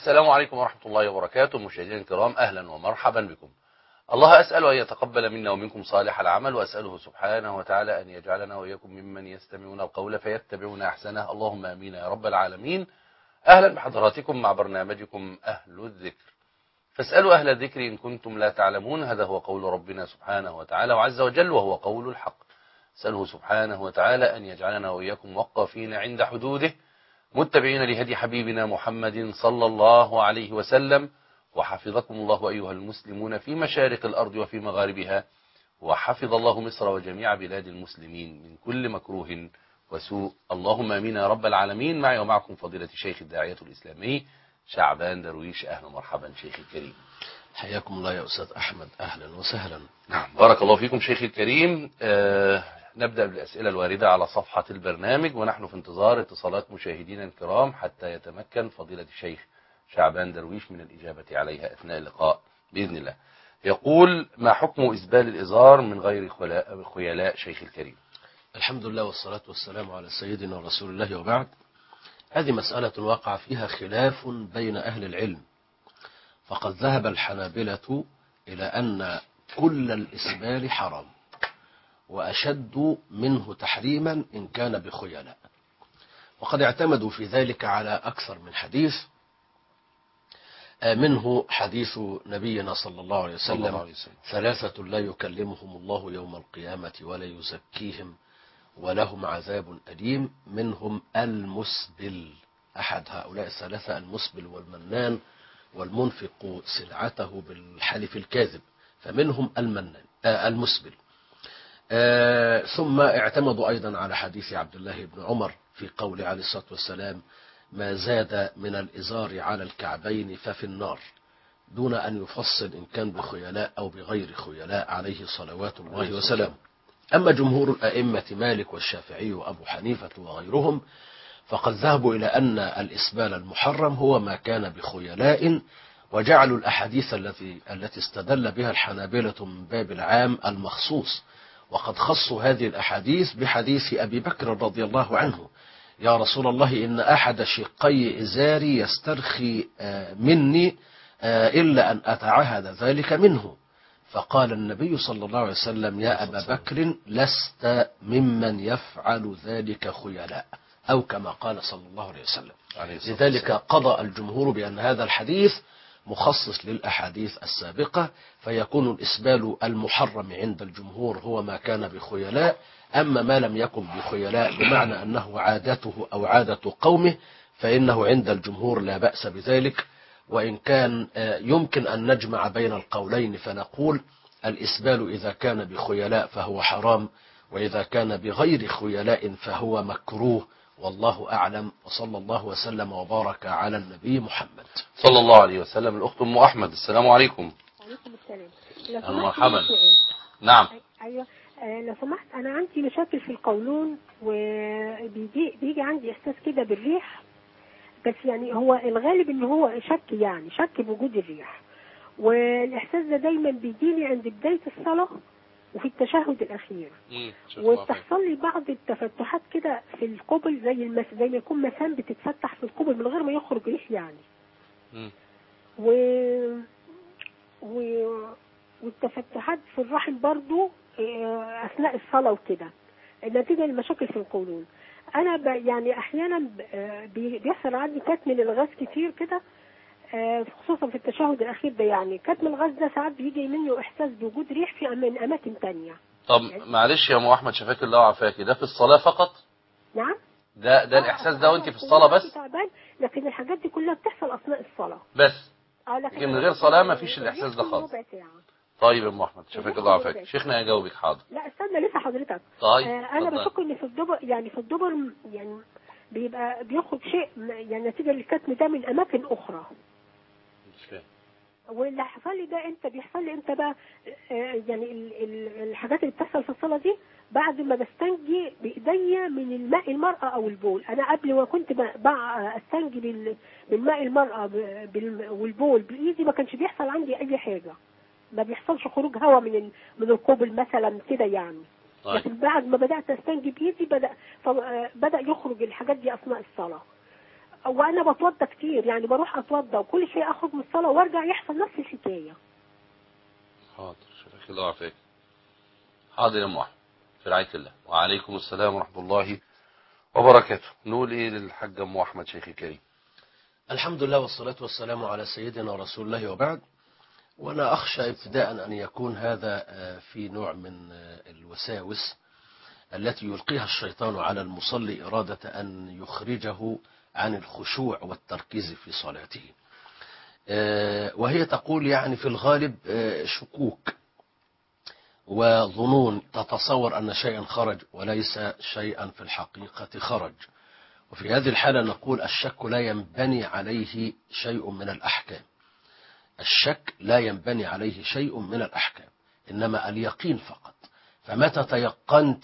السلام عليكم ورحمة الله وبركاته. مشاهدينا الكرام، أهلا ومرحبا بكم. الله أسأل أن يتقبل منا ومنكم صالح العمل، وأسأله سبحانه وتعالى أن يجعلنا وإياكم ممن يستمعون القول فيتبعون أحسنه، اللهم آمين يا رب العالمين. أهلا بحضراتكم مع برنامجكم أهل الذكر، فاسألوا أهل الذكر إن كنتم لا تعلمون. هذا هو قول ربنا سبحانه وتعالى وعز وجل، وهو قول الحق. أسأله سبحانه وتعالى أن يجعلنا وإياكم وقافين عند حدوده، متبعين لهدي حبيبنا محمد صلى الله عليه وسلم. وحفظكم الله أيها المسلمون في مشارق الأرض وفي مغاربها، وحفظ الله مصر وجميع بلاد المسلمين من كل مكروه وسوء، اللهم آمين يا رب العالمين. معي ومعكم فضيلة الشيخ الداعية الإسلامي شعبان درويش. أهلا ومرحبا شيخي الكريم. حياكم الله يا أستاذ أحمد، أهلا وسهلا. نعم، بارك الله فيكم شيخي الكريم. نبدأ بالأسئلة الواردة على صفحة البرنامج، ونحن في انتظار اتصالات مشاهدينا الكرام حتى يتمكن فضيلة الشيخ شعبان درويش من الإجابة عليها أثناء اللقاء بإذن الله. يقول: ما حكم إسبال الإزار من غير خيلاء شيخ الكريم؟ الحمد لله والصلاة والسلام على سيدنا رسول الله، وبعد. هذه مسألة وقع فيها خلاف بين أهل العلم، فقد ذهب الحنابلة إلى أن كل الإسبال حرام، وأشد منه تحريما إن كان بخيلاء، وقد اعتمدوا في ذلك على أكثر من حديث، منه حديث نبينا صلى الله عليه وسلم: ثلاثة لا يكلمهم الله يوم القيامة ولا يزكيهم ولهم عذاب أليم، منهم المسبل. أحد هؤلاء الثلاثة المسبل والمنان والمنفق سلعته بالحلف الكاذب، فمنهم المسبل. ثم اعتمدوا أيضا على حديث عبد الله بن عمر في قول عليه الصلاة والسلام: ما زاد من الإزار على الكعبين ففي النار، دون أن يفصل إن كان بخيلاء أو بغير خيلاء، عليه صلوات الله وسلامه. أما جمهور الأئمة مالك والشافعي وأبو حنيفة وغيرهم فقد ذهبوا إلى أن الإسبال المحرم هو ما كان بخيلاء، وجعلوا الأحاديث التي استدل بها الحنابلة من باب العام المخصوص، وقد خصوا هذه الأحاديث بحديث أبي بكر رضي الله عنه: يا رسول الله، إن أحد شقي إزاري يسترخي مني إلا أن أتعهد ذلك منه. فقال النبي صلى الله عليه وسلم: يا أبا بكر، لست ممن يفعل ذلك خيلاء، أو كما قال صلى الله عليه وسلم. لذلك قضى الجمهور بأن هذا الحديث مخصص للأحاديث السابقة، فيكون الإسبال المحرم عند الجمهور هو ما كان بخيلاء. أما ما لم يكن بخيلاء بمعنى أنه عادته أو عادة قومه، فإنه عند الجمهور لا بأس بذلك. وإن كان يمكن أن نجمع بين القولين فنقول: الإسبال إذا كان بخيلاء فهو حرام، وإذا كان بغير خيلاء فهو مكروه، والله أعلم. وصلى الله وسلم وبارك على النبي محمد صلى الله عليه وسلم. الأخت أم أحمد، السلام عليكم. وعليكم السلام. مرحبا. نعم. أيوة، لو سمحت، أنا عندي مشاكل في القولون، وبيجي عندي إحساس كده بالريح، بس يعني هو الغالب إن هو شك بوجود الريح، والإحساس ده دايما بيجيلي عند بداية الصلاة وفي التشهد الأخير، وبتحصل لي بعض التفتحات كده في القبل، زي ما يكون مسام بتتفتح في القبل من غير ما يخرج ريح يعني. والتفتحات في الرحم برضو أثناء الصلاة وكده، نتيجة للمشاكل في القولون. أنا يعني أحيانا بيحصل عندي كتم للغاز كتير كده، خصوصا في التشهد الأخير ده. يعني كتم الغاز ده ساعات بيجي منه إحساس بوجود ريح في أماكن تانية. طب يعني معلش يا أم أحمد، شفاك الله وعافاكي، ده في الصلاة فقط؟ نعم. ده الإحساس ده وأنت في الصلاة بس؟ لكن الحاجات دي كلها بتحصل أثناء الصلاة بس، لكن من غير صلاة ما فيش الإحساس ده خالص. طيب يا أم أحمد، شفاك الله وعافاكي، شيخنا يجاوبك. حاضر. لا استنى لسه حضرتك. طيب. أنا بشك إن في الدبر، يعني بيبقى بيخرج شيء يعني نتيجة للكتم ده من أماكن أخرى. مش فاهم. واللي حصل لي ده بيحصل لي امتى بقى؟ يعني الحاجات اللي بتحصل في الصلاة دي بعد ما بستنجي بإيديا من الماء المرأة أو البول. أنا قبل ما كنت استنجي بالماء المرأة والبول بإيدي ما كانش بيحصل عندي أي حاجة، ما بيحصلش خروج هواء من القبل مثلا كده يعني. لكن بعد ما بدأت استنجي بإيدي بدأ يخرج الحاجات دي أثناء الصلاة. وانا بتوضى كتير، يعني بروح اتوضى وكل شيء اخرج من الصلاه وارجع يحصل نفس الحكايه. حاضر شيخ الله يعافيك. حاضر يا ام احمد، في رعايه الله. وعليكم السلام ورحمه الله وبركاته. نقول ايه للحاج ام احمد شيخي الكريم؟ الحمد لله والصلاة والسلام على سيدنا رسول الله وبعد. وأنا أخشى ابتداء أن يكون هذا في نوع من الوساوس التي يلقيها الشيطان على المصلي إرادة أن يخرجه عن الخشوع والتركيز في صلاته، وهي تقول يعني في الغالب شكوك وظنون، تتصور أن شيئا خرج وليس شيئا في الحقيقة خرج. وفي هذه الحالة نقول الشك لا ينبني عليه شيء من الأحكام. الشك لا ينبني عليه شيء من الأحكام، إنما اليقين فقط. فمتى تيقنت،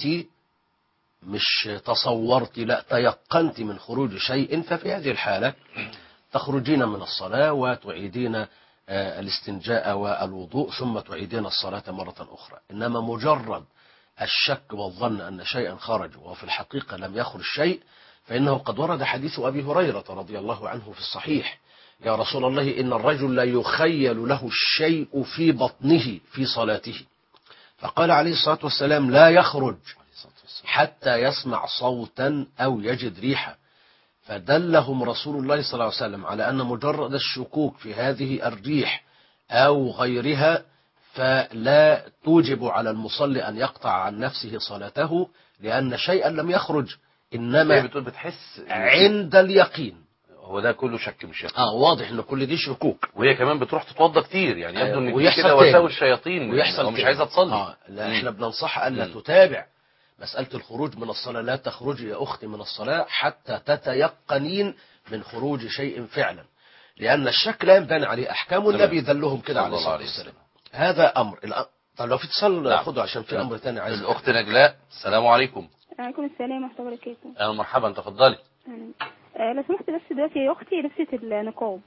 مش تصورت، لا تيقنت من خروج شيء، ففي هذه الحالة تخرجين من الصلاة وتعيدين الاستنجاء والوضوء ثم تعيدين الصلاة مرة أخرى. إنما مجرد الشك والظن أن شيئا خرج وفي الحقيقة لم يخرج شيء، فإنه قد ورد حديث أبي هريرة رضي الله عنه في الصحيح: يا رسول الله إن الرجل لا يخيل له الشيء في بطنه في صلاته، فقال عليه الصلاة والسلام: لا يخرج حتى يسمع صوتا أو يجد ريحة. فدلهم رسول الله صلى الله عليه وسلم على أن مجرد الشكوك في هذه الريح أو غيرها فلا توجب على المصلي أن يقطع عن نفسه صلاته، لأن شيئا لم يخرج، إنما بتقول بتحس عند اليقين. هو ده كله شك مش شك. واضح ان كل دي شكوك. وهي كمان بتروح تتوضى كتير، يعني يبدو ان في كده تاني. وساوس شياطين ويحصل مش عايزه تصلي. لا احنا بننصح الا تتابع مسألة الخروج من الصلاة. لا تخرجي يا أختي من الصلاة حتى تتيقنين من خروج شيء فعلا، لأن الشك لا ينبني عليه أحكام، والنبي دلهم كده عليه الصلاة والسلام. هذا أمر. طب لو في اتصال خده، عشان في أمر ثاني عايز. الأخت نجلاء، السلام عليكم. وعليكم السلام ورحمة الله وبركاته. أهلا مرحبا، تفضلي. لو سمحت، بس دلوقتي يا أختي لبست النقاب.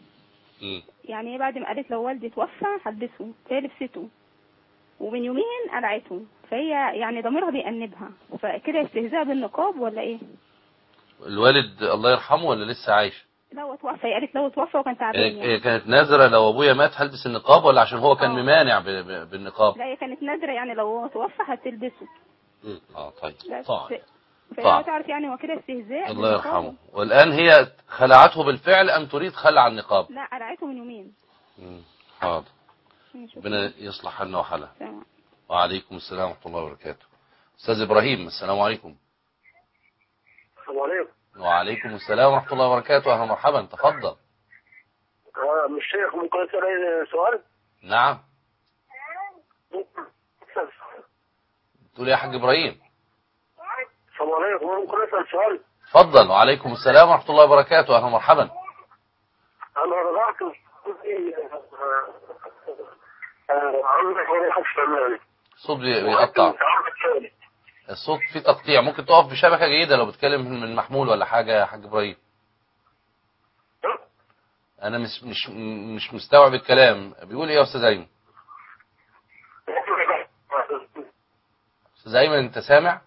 يعني بعد ما قالت لو والدي توفى هلبسه، فهي لبسته ومن يومين قلعته، فهي يعني ضميرها بيأنبها، فكده استهزاء بالنقاب ولا ايه؟ الوالد الله يرحمه ولا لسه عايش؟ لو توفى. هي قالت لو توفى وكان تعبان. يعني كانت ناذرة لو ابويا مات هلبس النقاب، ولا عشان هو كان ممانع بالنقاب؟ لا، هي كانت نادرة، يعني لو هو توفى هتلبسه. طيب. فهي تعرف يعني هو كده استهزاء. الله يرحمه. والآن هي خلعته بالفعل أم تريد خلع النقاب؟ لا، قلعته من يومين. حاضر. ربنا يصلح حالنا وحالها. وعليكم السلام ورحمة الله وبركاته. أستاذ إبراهيم، السلام عليكم. السلام عليكم. وعليكم السلام ورحمة الله وبركاته. أهلا مرحبا، تفضل. مش شيخ، ممكن أسأل سؤال؟ نعم. تقول يا حاج إبراهيم. السلام عليكم، ممكن أسأل سؤال؟ تفضل. وعليكم السلام ورحمة الله وبركاته. أهلا مرحبا. أنا رجعت الصوت بيقطع. الصوت فيه تقطيع، ممكن تقف بشبكة جيدة لو بتكلم من محمول ولا حاجة يا حاج إبراهيم. أنا مش مستوعب الكلام. بيقول إيه يا أستاذ أيمن؟ أستاذ أيمن أنت سامع؟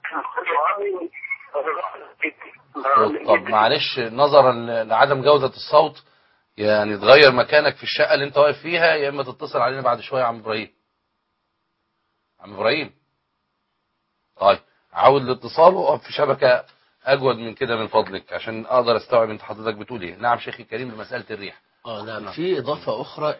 طب معلش، نظرا لعدم جودة الصوت يعني تغير مكانك في الشقة اللي أنت واقف فيها، يا إما تتصل علينا بعد شوية يا عم إبراهيم. عم إبراهيم، طيب عاود الاتصال وقف في شبكة أجود من كده من فضلك عشان أقدر أستوعب أنت حضرتك بتقول إيه. نعم شيخي الكريم، بمسألة الريح. نعم. في إضافة أخرى،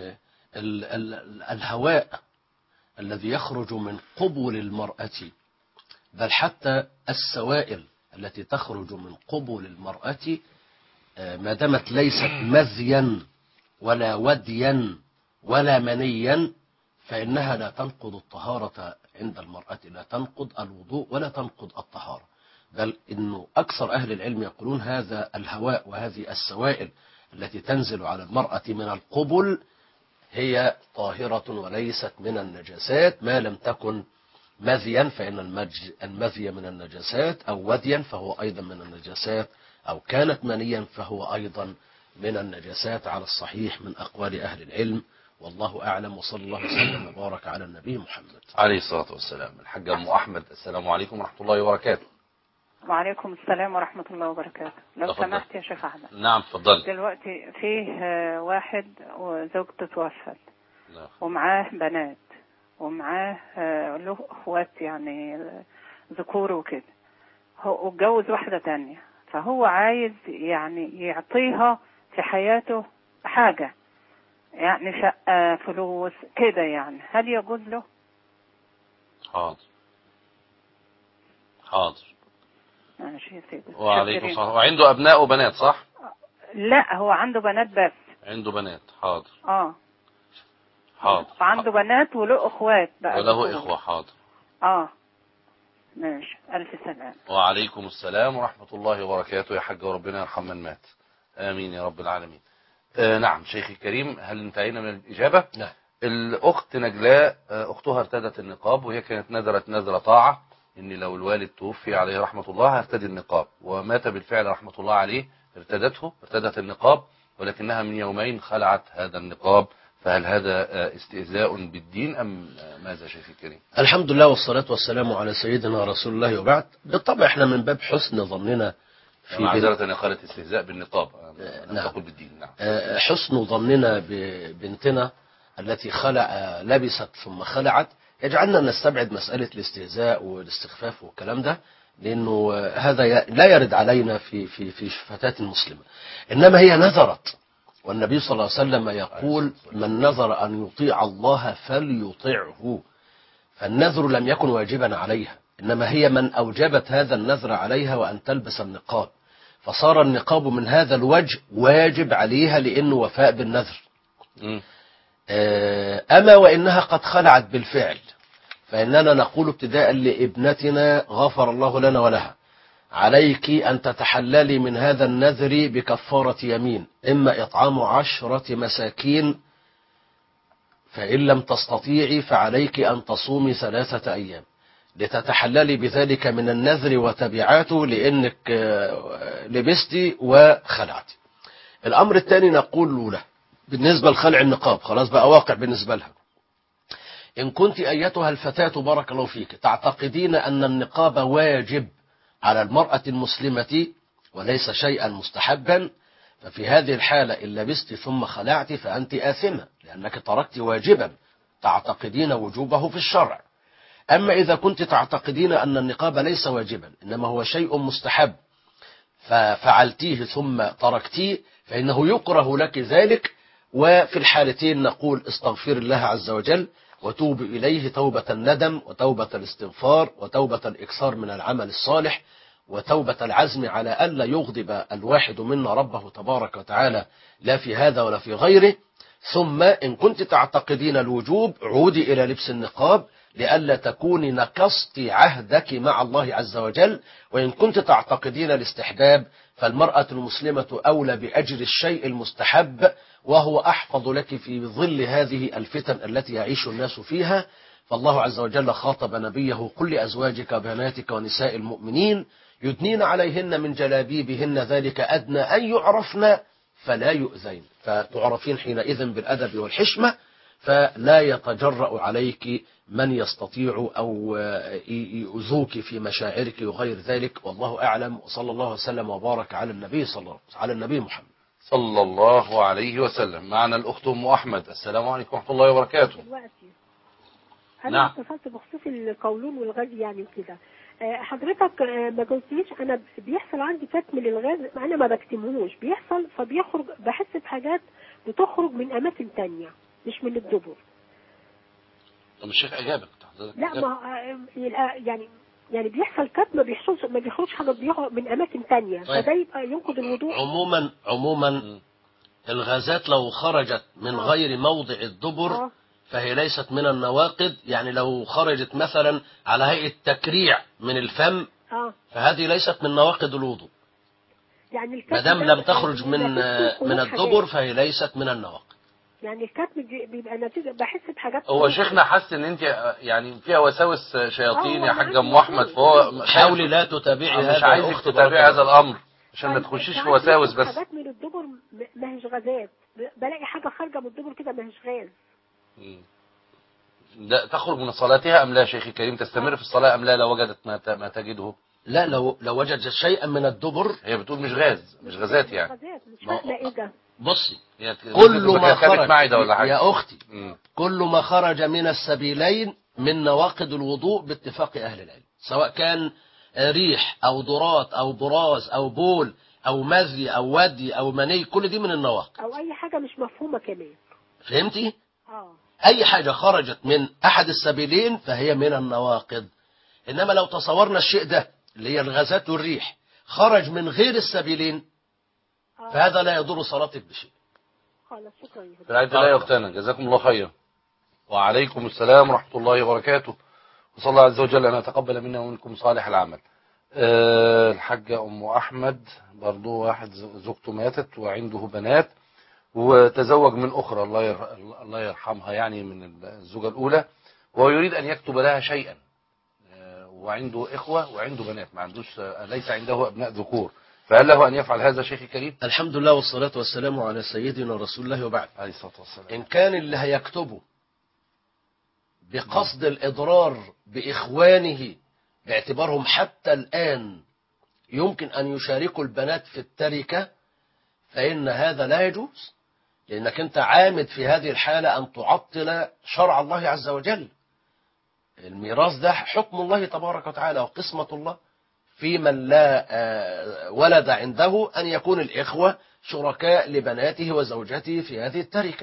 الهواء الذي يخرج من قبل المرأة، بل حتى السوائل التي تخرج من قبل المرأة، ما دامت ليست مذيا ولا وديا ولا منيا، فإنها لا تنقض الطهارة عند المرأة، لا تنقض الوضوء ولا تنقض الطهارة. بل إنه أكثر أهل العلم يقولون هذا الهواء وهذه السوائل التي تنزل على المرأة من القبل هي طاهرة وليست من النجاسات، ما لم تكن مذيا، فإن المذي من النجاسات، أو وديا فهو أيضا من النجاسات، أو كانت منيا فهو أيضا من النجاسات، على الصحيح من أقوال أهل العلم. والله أعلم، وصلى الله وسلم وبارك على النبي محمد عليه الصلاة والسلام. الحاج أم أحمد، السلام عليكم ورحمة الله وبركاته. وعليكم السلام ورحمة الله وبركاته. لو تفضل. سمحت يا شيخ أحمد. نعم تفضل. دلوقتي فيه واحد وزوجته توفت نعم. ومعاه بنات ومعاه له اخوات يعني ذكور وكده، هو اتجوز واحدة تانية، فهو عايز يعني يعطيها في حياته حاجة، يعني شقة فلوس كده، يعني هل يجوز له؟ حاضر حاضر. ماشي يا سيدي. وعليكم السلام. وعنده أبناء وبنات صح؟ لا هو عنده بنات بس. عنده بنات. حاضر حاضر. وعنده بنات وله اخوات بقى وله إخوة. حاضر. ماشي. ألف سلام. وعليكم السلام ورحمة الله وبركاته يا حاج، وربنا يرحم من مات. آمين يا رب العالمين. نعم شيخي الكريم، هل انتهينا من الإجابة؟ نعم. الأخت نجلاء أختها ارتدت النقاب، وهي كانت نذر طاعة إن لو الوالد توفي عليه رحمة الله هرتدي النقاب، ومات بالفعل رحمة الله عليه. ارتدت النقاب، ولكنها من يومين خلعت هذا النقاب، فهل هذا استهزاء بالدين أم ماذا شيخي الكريم؟ الحمد لله والصلاة والسلام على سيدنا رسول الله، وبعد. بالطبع احنا من باب حسن ظننا في معذرة أن قالت استهزاء بالنقاب. نعم. تقول بالدين. نعم. حسن ظننا ببنتنا التي لبست ثم خلعت يجعلنا نستبعد مسألة الاستهزاء والاستخفاف والكلام ده، لأنه هذا لا يرد علينا في فتاة مسلمة، إنما هي نذرت، والنبي صلى الله عليه وسلم يقول: من نذر أن يطيع الله فليطعه. فالنذر لم يكن واجبا عليها، إنما هي من أوجبت هذا النذر عليها وأن تلبس النقاب، فصار النقاب من هذا الوجه واجب عليها لأنه وفاء بالنذر. أما وإنها قد خلعت بالفعل، فإننا نقول ابتداء لابنتنا غفر الله لنا ولها: عليك أن تتحللي من هذا النذر بكفارة يمين، إما إطعام 10 مساكين، فإن لم تستطيعي فعليك أن تصومي 3 أيام، لتتحللي بذلك من النذر وتبعاته، لأنك لبستي وخلعتي. الأمر الثاني نقول له بالنسبة لخلع النقاب، خلاص بقى واقع بالنسبة لها. إن كنت أيتها الفتاة بارك الله فيك تعتقدين أن النقاب واجب على المرأة المسلمة وليس شيئا مستحبا، ففي هذه الحالة إن لبست ثم خلعت فأنت آثمة، لأنك تركت واجبا تعتقدين وجوبه في الشرع. أما إذا كنت تعتقدين أن النقاب ليس واجبا إنما هو شيء مستحب ففعلتيه ثم تركتيه، فإنه يكره لك ذلك، وفي الحالتين نقول استغفر الله عز وجل وتوب إليه توبة الندم وتوبة الاستغفار وتوبة الإكثار من العمل الصالح وتوبة العزم على ألا يغضب الواحد منا ربه تبارك وتعالى لا في هذا ولا في غيره. ثم إن كنت تعتقدين الوجوب عودي إلى لبس النقاب لئلا تكوني نقصت عهدك مع الله عز وجل. وإن كنت تعتقدين الاستحباب فالمرأة المسلمة أولى بأجر الشيء المستحب، وهو أحفظ لك في ظل هذه الفتن التي يعيش الناس فيها. فالله عز وجل خاطب نبيه: قل لأزواجك وبناتك ونساء المؤمنين يدنين عليهن من جلابيبهن ذلك أدنى أن يعرفن فلا يؤذين. فتعرفين حينئذ بالأدب والحشمة، فلا يتجرأ عليك من يستطيع أو يؤذوك في مشاعرك وغير ذلك. والله أعلم، وصلى الله وسلم وبارك على النبي محمد صلى الله عليه وسلم. معنا الأخت أم أحمد. السلام عليكم ورحمة الله وبركاته. أنا اتصلت بخصوص القولون والغاز يعني وكده. حضرتك ما قلتليش أنا بيحصل عندي كتم للغاز، أنا ما بكتمهوش، بيحصل فبيخرج، بحس بحاجات بتخرج من أماكن تانية مش من الدبر. طب الشيخ أجابك؟ لا ما يعني بيحصل كتم، ما بيخرجش حاجة من أماكن تانية. طيب. فده يبقى ينقض الوضوء. عموما الغازات لو خرجت من غير موضع الدبر فهي ليست من النواقض. يعني لو خرجت مثلا على هيئة تكريع من الفم فهذه ليست من نواقض الوضوء. يعني ما دام لم تخرج من الدبر فهي ليست من النواقض. يعني الكتم بيبقى نتيجة بحس بحاجات. هو شيخنا حس ان انت يعني فيها وساوس شياطين يا حاج ام احمد، فهو حاولي لا تتابعي هذا، مش عايزك تتابعي هذا الامر عشان ما تخشيش في وساوس. بس حاجات من الدبر ما هيش غازات، بلاقي حاجة خارجة من الدبر كده ما هيش غاز. لا تخرج من صلاتها ام لا شيخي الكريم؟ تستمر في الصلاة ام لا لو وجدت ما تجده؟ لا، لو وجد شيئا من الدبر. هي بتقول مش غازات يعني. غازات مش فاهمه ايه ده. بصي، هي كل ما خرج معدة ولا حاجة. يا أختي، كل ما خرج من السبيلين من نواقض الوضوء باتفاق أهل العلم، سواء كان ريح أو ضرات أو براز أو بول أو مذي أو ودي أو مني، كل دي من النواقض. او اي حاجه مش مفهومه كمان. فهمتي؟ أي حاجة خرجت من أحد السبيلين فهي من النواقض. إنما لو تصورنا الشيء ده اللي هي الغازات والريح خرج من غير السبيلين فهذا لا يضر صلاتك بشيء. خلاص، شكرا. في رعاية الله يا أختنا، جزاكم الله خيرا. وعليكم السلام ورحمة الله وبركاته. وصلى الله عز وجل أن يتقبل منا ومنكم صالح العمل. الحاجة أم أحمد برضو واحد زوجته ماتت وعنده بنات وتزوج من أخرى الله يرحمها يعني من الزوجة الأولى، وهو يريد أن يكتب لها شيئا، وعنده إخوة وعنده بنات، ما عندوش، ليس عنده أبناء ذكور، فهل له أن يفعل هذا شيخي الكريم؟ الحمد لله والصلاة والسلام على سيدنا رسول الله وبعد. عليه الصلاة والسلام. إن كان اللي هيكتبه بقصد الإضرار بإخوانه باعتبارهم حتى الآن يمكن أن يشاركوا البنات في التركة فإن هذا لا يجوز، لأنك أنت عامد في هذه الحالة أن تعطل شرع الله عز وجل. الميراث ده حكم الله تبارك وتعالى وقسمة الله، في من لا ولد عنده أن يكون الإخوة شركاء لبناته وزوجته في هذه التركة.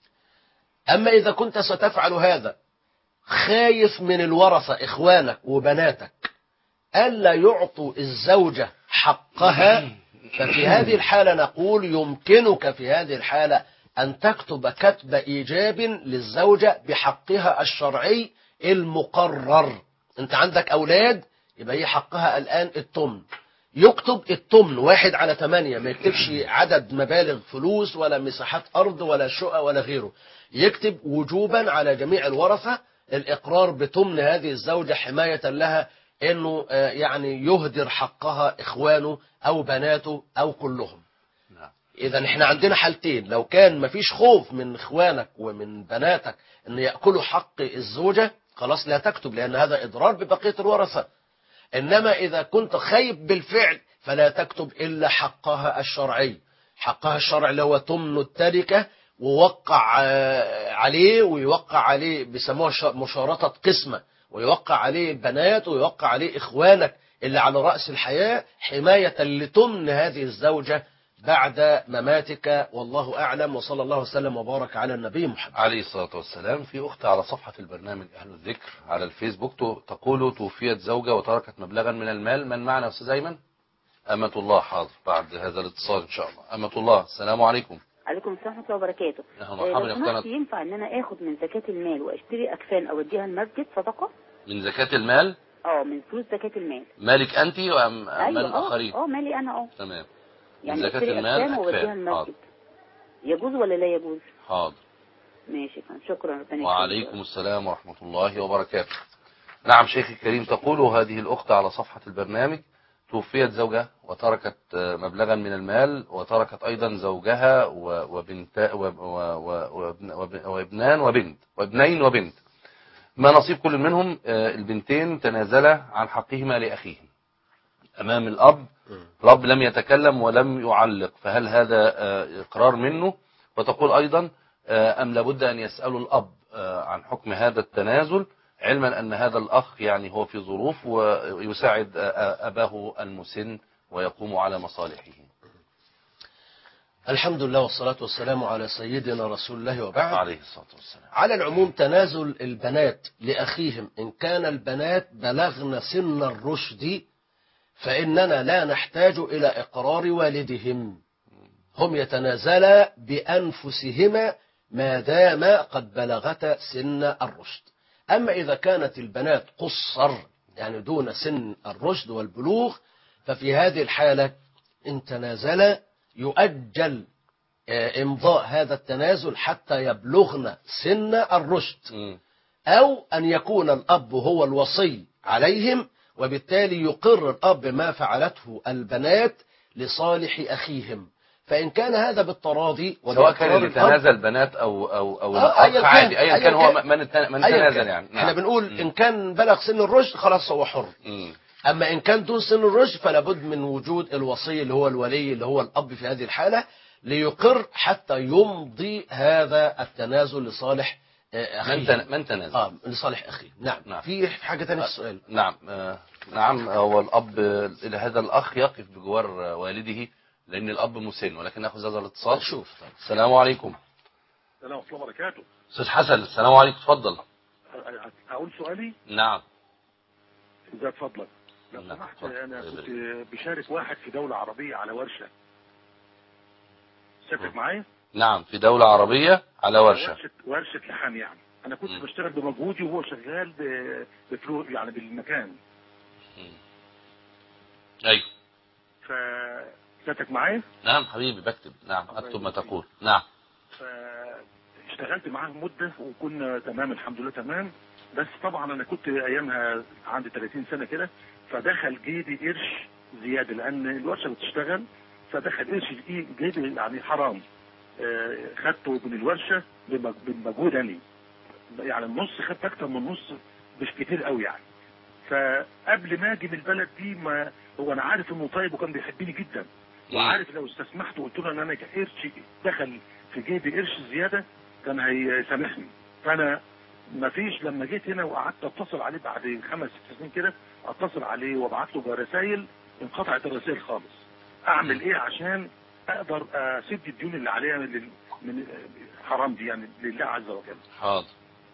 أما إذا كنت ستفعل هذا خايف من الورثة إخوانك وبناتك ألا يعطوا الزوجة حقها، ففي هذه الحالة نقول يمكنك في هذه الحالة أن تكتب كتب إيجاب للزوجة بحقها الشرعي المقرر. أنت عندك أولاد، يبقى هي حقها الآن التمن، يكتب التمن 1/8، ما يكتبش عدد مبالغ فلوس ولا مساحات أرض ولا شقة ولا غيره، يكتب وجوبا على جميع الورثة الإقرار بتمن هذه الزوجة حماية لها، أنه يعني يهدر حقها إخوانه أو بناته أو كلهم. إذا احنا عندنا حالتين، لو كان مفيش خوف من إخوانك ومن بناتك أن يأكلوا حق الزوجة خلاص لا تكتب، لأن هذا إضرار ببقية الورثة. إنما إذا كنت خايف بالفعل فلا تكتب إلا حقها الشرعي، حقها الشرعي اللي هو تمن التركة، ووقع عليه ويوقع عليه بيسموها مشارطة قسمة، ويوقع عليه البنات ويوقع عليه إخوانك اللي على رأس الحياة حماية لتمن هذه الزوجة بعد مماتك، والله أعلم. وصلى الله وسلم وبارك على النبي محمد عليه الصلاة والسلام. في أخت على صفحة البرنامج أهل الذكر على الفيسبوك تقول توفيت زوجة وتركت مبلغا من المال، من معنا أستاذ أيمن؟ أمة الله. حاضر بعد هذا الاتصال إن شاء الله. أمة الله، السلام عليكم. عليكم السلام ورحمة الله وبركاته. مرحبا يا أختنا. ينفع ان انا اخد من زكاة المال واشتري اكفان او اديها المسجد صدقة؟ من زكاة المال؟ من فلوس زكاة المال. مالك أنت أم أيوة مال آخرين؟ مالي أنا. تمام. يعني زكاة اشتري المال أكفان واديها المسجد، يجوز ولا لا يجوز؟ حاضر ماشي، شكرا. وعليكم السلام ورحمة الله وبركاته. نعم شيخي الكريم، تقول هذه الأخت على صفحة البرنامج توفيت زوجة وتركت مبلغا من المال، وتركت أيضا زوجها وابنين وبنت، ما نصيب كل منهم؟ البنتين تنازلا عن حقهما لأخيهم أمام الأب، الأب لم يتكلم ولم يعلق، فهل هذا إقرار منه؟ وتقول أيضا أم لابد أن يسألوا الأب عن حكم هذا التنازل، علما أن هذا الأخ يعني هو في ظروف ويساعد أباه المسن ويقوم على مصالحه. الحمد لله والصلاة والسلام على سيدنا رسول الله وبعد. عليه الصلاة والسلام. على العموم تنازل البنات لأخيهم إن كان البنات بلغن سن الرشد فإننا لا نحتاج إلى إقرار والدهم، هم يتنازلا بأنفسهما ما دام قد بلغتا سن الرشد. أما إذا كانت البنات قصر يعني دون سن الرشد والبلوغ، ففي هذه الحالة إن تنازلا يؤجل إمضاء هذا التنازل حتى يبلغن سن الرشد، أو أن يكون الأب هو الوصي عليهم، وبالتالي يقر الأب ما فعلته البنات لصالح أخيهم. فإن كان هذا بالتراضي سواء كان اللي تنازل بنات أو الأخ عادي، أيا كان هو من تنازل يعني. احنا بنقول إن كان بلغ سن الرشد خلاص هو حر. أما إن كان دون سن الرشد فلا بد من وجود الوصي اللي هو الولي اللي هو الأب في هذه الحالة ليقر حتى يمضي هذا التنازل لصالح أخيه. من تنازل؟ لصالح أخيه. نعم. في حاجة ثانية في السؤال. نعم هو الأب هذا الأخ يقف بجوار والده لأن الأب مسن، ولكن نأخذ هذا الاتصال. شوف. السلام عليكم. السلام ورحمة الله وبركاته. أستاذ حسن السلام عليكم، اتفضل. أقول سؤالي؟ نعم. إذا اتفضل. لو سمحت أنا كنت بشارك واحد في دولة عربية على ورشة. شارك معايا؟ نعم في دولة عربية على ورشة ورشة لحام يعني. أنا كنت بشتغل بمجهودي وهو شغال بفلوس يعني بالمكان. أيوه. شارك معايا؟ نعم حبيبي بكتب. نعم أكتب ما تقول. نعم. اشتغلت معاه مدة وكنا تمام الحمد لله تمام. بس طبعا انا كنت ايامها عندي 30 سنة كده، فدخل جيبي قرش زيادة لان الورشة بتشتغل، فدخل قرش جيبي يعني حرام. خدته من الورشة بمجهود يعني النص خدت اكتر من نص، مش كتير قوي يعني. فقبل ما اجي من البلد دي ما هو انا عارف انه طيب وكان بيحبني جدا، وعارف لو استسمحت وقلت له ان انا قرش دخل في جيبي قرش زيادة كان هيسامحني. فانا ما فيش لما جيت هنا وقعدت اتصل عليه بعد 5-6 سنين كده، اتصل عليه وابعت له برسائل، انقطعت الرسائل خالص. اعمل ايه عشان اقدر اسد الديون اللي عليها من حرام دي يعني لله عز وجل؟ حاضر.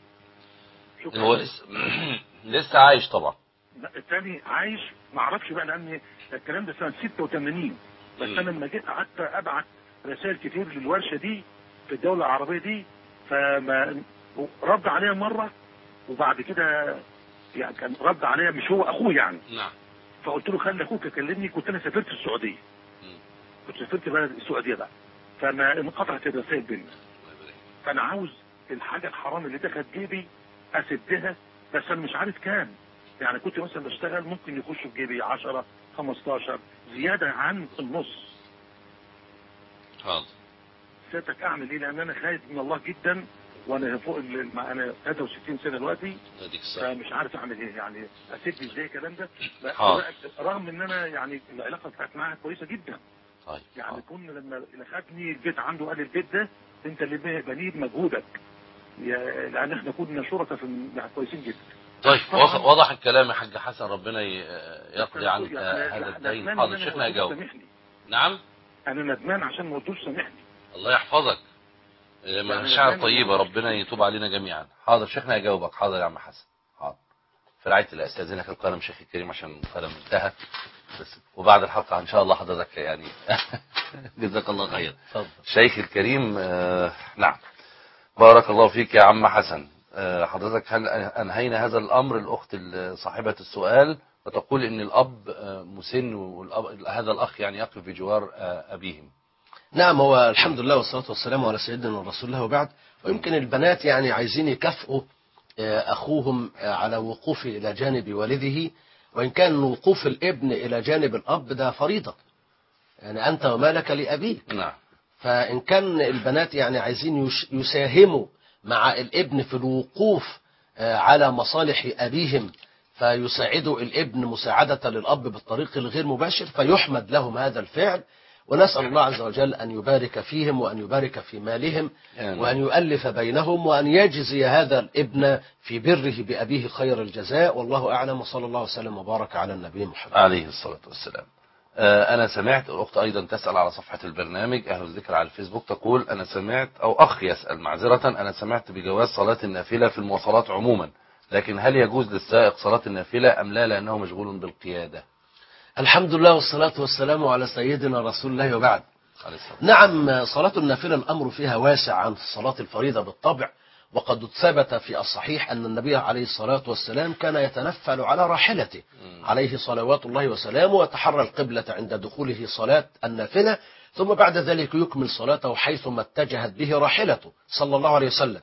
هو لسه عايش طبعا؟ الثاني عايش ما اعرفش بقى لان الكلام ده سنه 86. بس انا لما جيت قعدت ابعت رسائل كتير للورشه دي في الدوله العربيه دي، فما رد عليا مره وبعد كده يعني كان رد عليا مش هو اخوه يعني. نعم. فقلت له خلي اخوك يكلمني. كنت انا سافرت السعوديه. كنت سافرت بلد السعوديه بقى، فما انقطعت الرسائل بيننا. فانا عاوز الحاجه الحرام اللي دخلت جيبي اسدها، بس انا مش عارف كام. يعني كنت مثلا بشتغل ممكن يخش في جيبي 10 15 زياده عن النص. حاضر. سيادتك اعمل ايه؟ لان انا خايف من الله جدا، وانا فوق انا 63 سنه دلوقتي، فمش عارف اعمل ايه يعني اسد ازاي الكلام ده. رغم ان انا يعني العلاقه بتاعت معاها كويسه جدا. طيب. يعني كنا لما خدني البيت عنده قال البيت ده انت اللي بنيه بمجهودك، لان احنا كنا شركاء في يعني كويسين جدا. طيب وضح الكلام يا حاج حسن، ربنا يقضي عنك هذا الدين. حاضر شيخنا يجاوب. نعم. انا ندمان عشان ما قلتوش سامحني. الله يحفظك. مشاعر طيبة، ربنا يتوب علينا جميعا. حاضر شيخنا يجاوبك. حاضر يا عم حسن. حاضر. في رعاية الله استاذنك القلم شيخ الكريم عشان القلم انتهى بس، وبعد الحلقة ان شاء الله حضرتك يعني جزاك الله خير. شيخ الكريم. نعم بارك الله فيك يا عم حسن. حضرتك هل انهينا هذا الامر؟ الاخت صاحبة السؤال وتقول ان الاب مسن وهذا الاخ يعني يقف بجوار ابيهم. نعم هو الحمد لله والصلاة والسلام على سيدنا رسول الله وبعد. ويمكن البنات يعني عايزين يكافئوا أخوهم على وقوفه إلى جانب والده، وإن كان وقوف الابن إلى جانب الأب ده فريضة، يعني أنت ومالك لأبيك. نعم. فإن كان البنات يعني عايزين يساهموا مع الابن في الوقوف على مصالح أبيهم، فيساعدوا الابن مساعدة للأب بالطريق الغير مباشر، فيحمد لهم هذا الفعل. ونسأل الله عز وجل أن يبارك فيهم وأن يبارك في مالهم وأن يؤلف بينهم وأن يجزي هذا الابن في بره بأبيه خير الجزاء. والله أعلم، وصلى الله وسلم وبارك على النبي محمد عليه الصلاة والسلام. أنا سمعت الأخت أيضا تسأل على صفحة البرنامج أهل الذكر على الفيسبوك، تقول أنا سمعت، أو أخ يسأل معذرة، أنا سمعت بجواز صلاة النافلة في المواصلات عموما، لكن هل يجوز للسائق صلاة النافلة أم لا لأنه مشغول بالقيادة؟ الحمد لله والصلاة والسلام على سيدنا رسول الله وبعد. نعم صلاة النافلة الأمر فيها واسع عن صلاة الفريضة بالطبع، وقد ثبت في الصحيح أن النبي عليه الصلاة والسلام كان يتنفل على راحلته عليه صلوات الله وسلامه، ويتحرى القبلة عند دخوله صلاة النافلة، ثم بعد ذلك يكمل صلاته حيثما اتجهت به راحلته صلى الله عليه وسلم.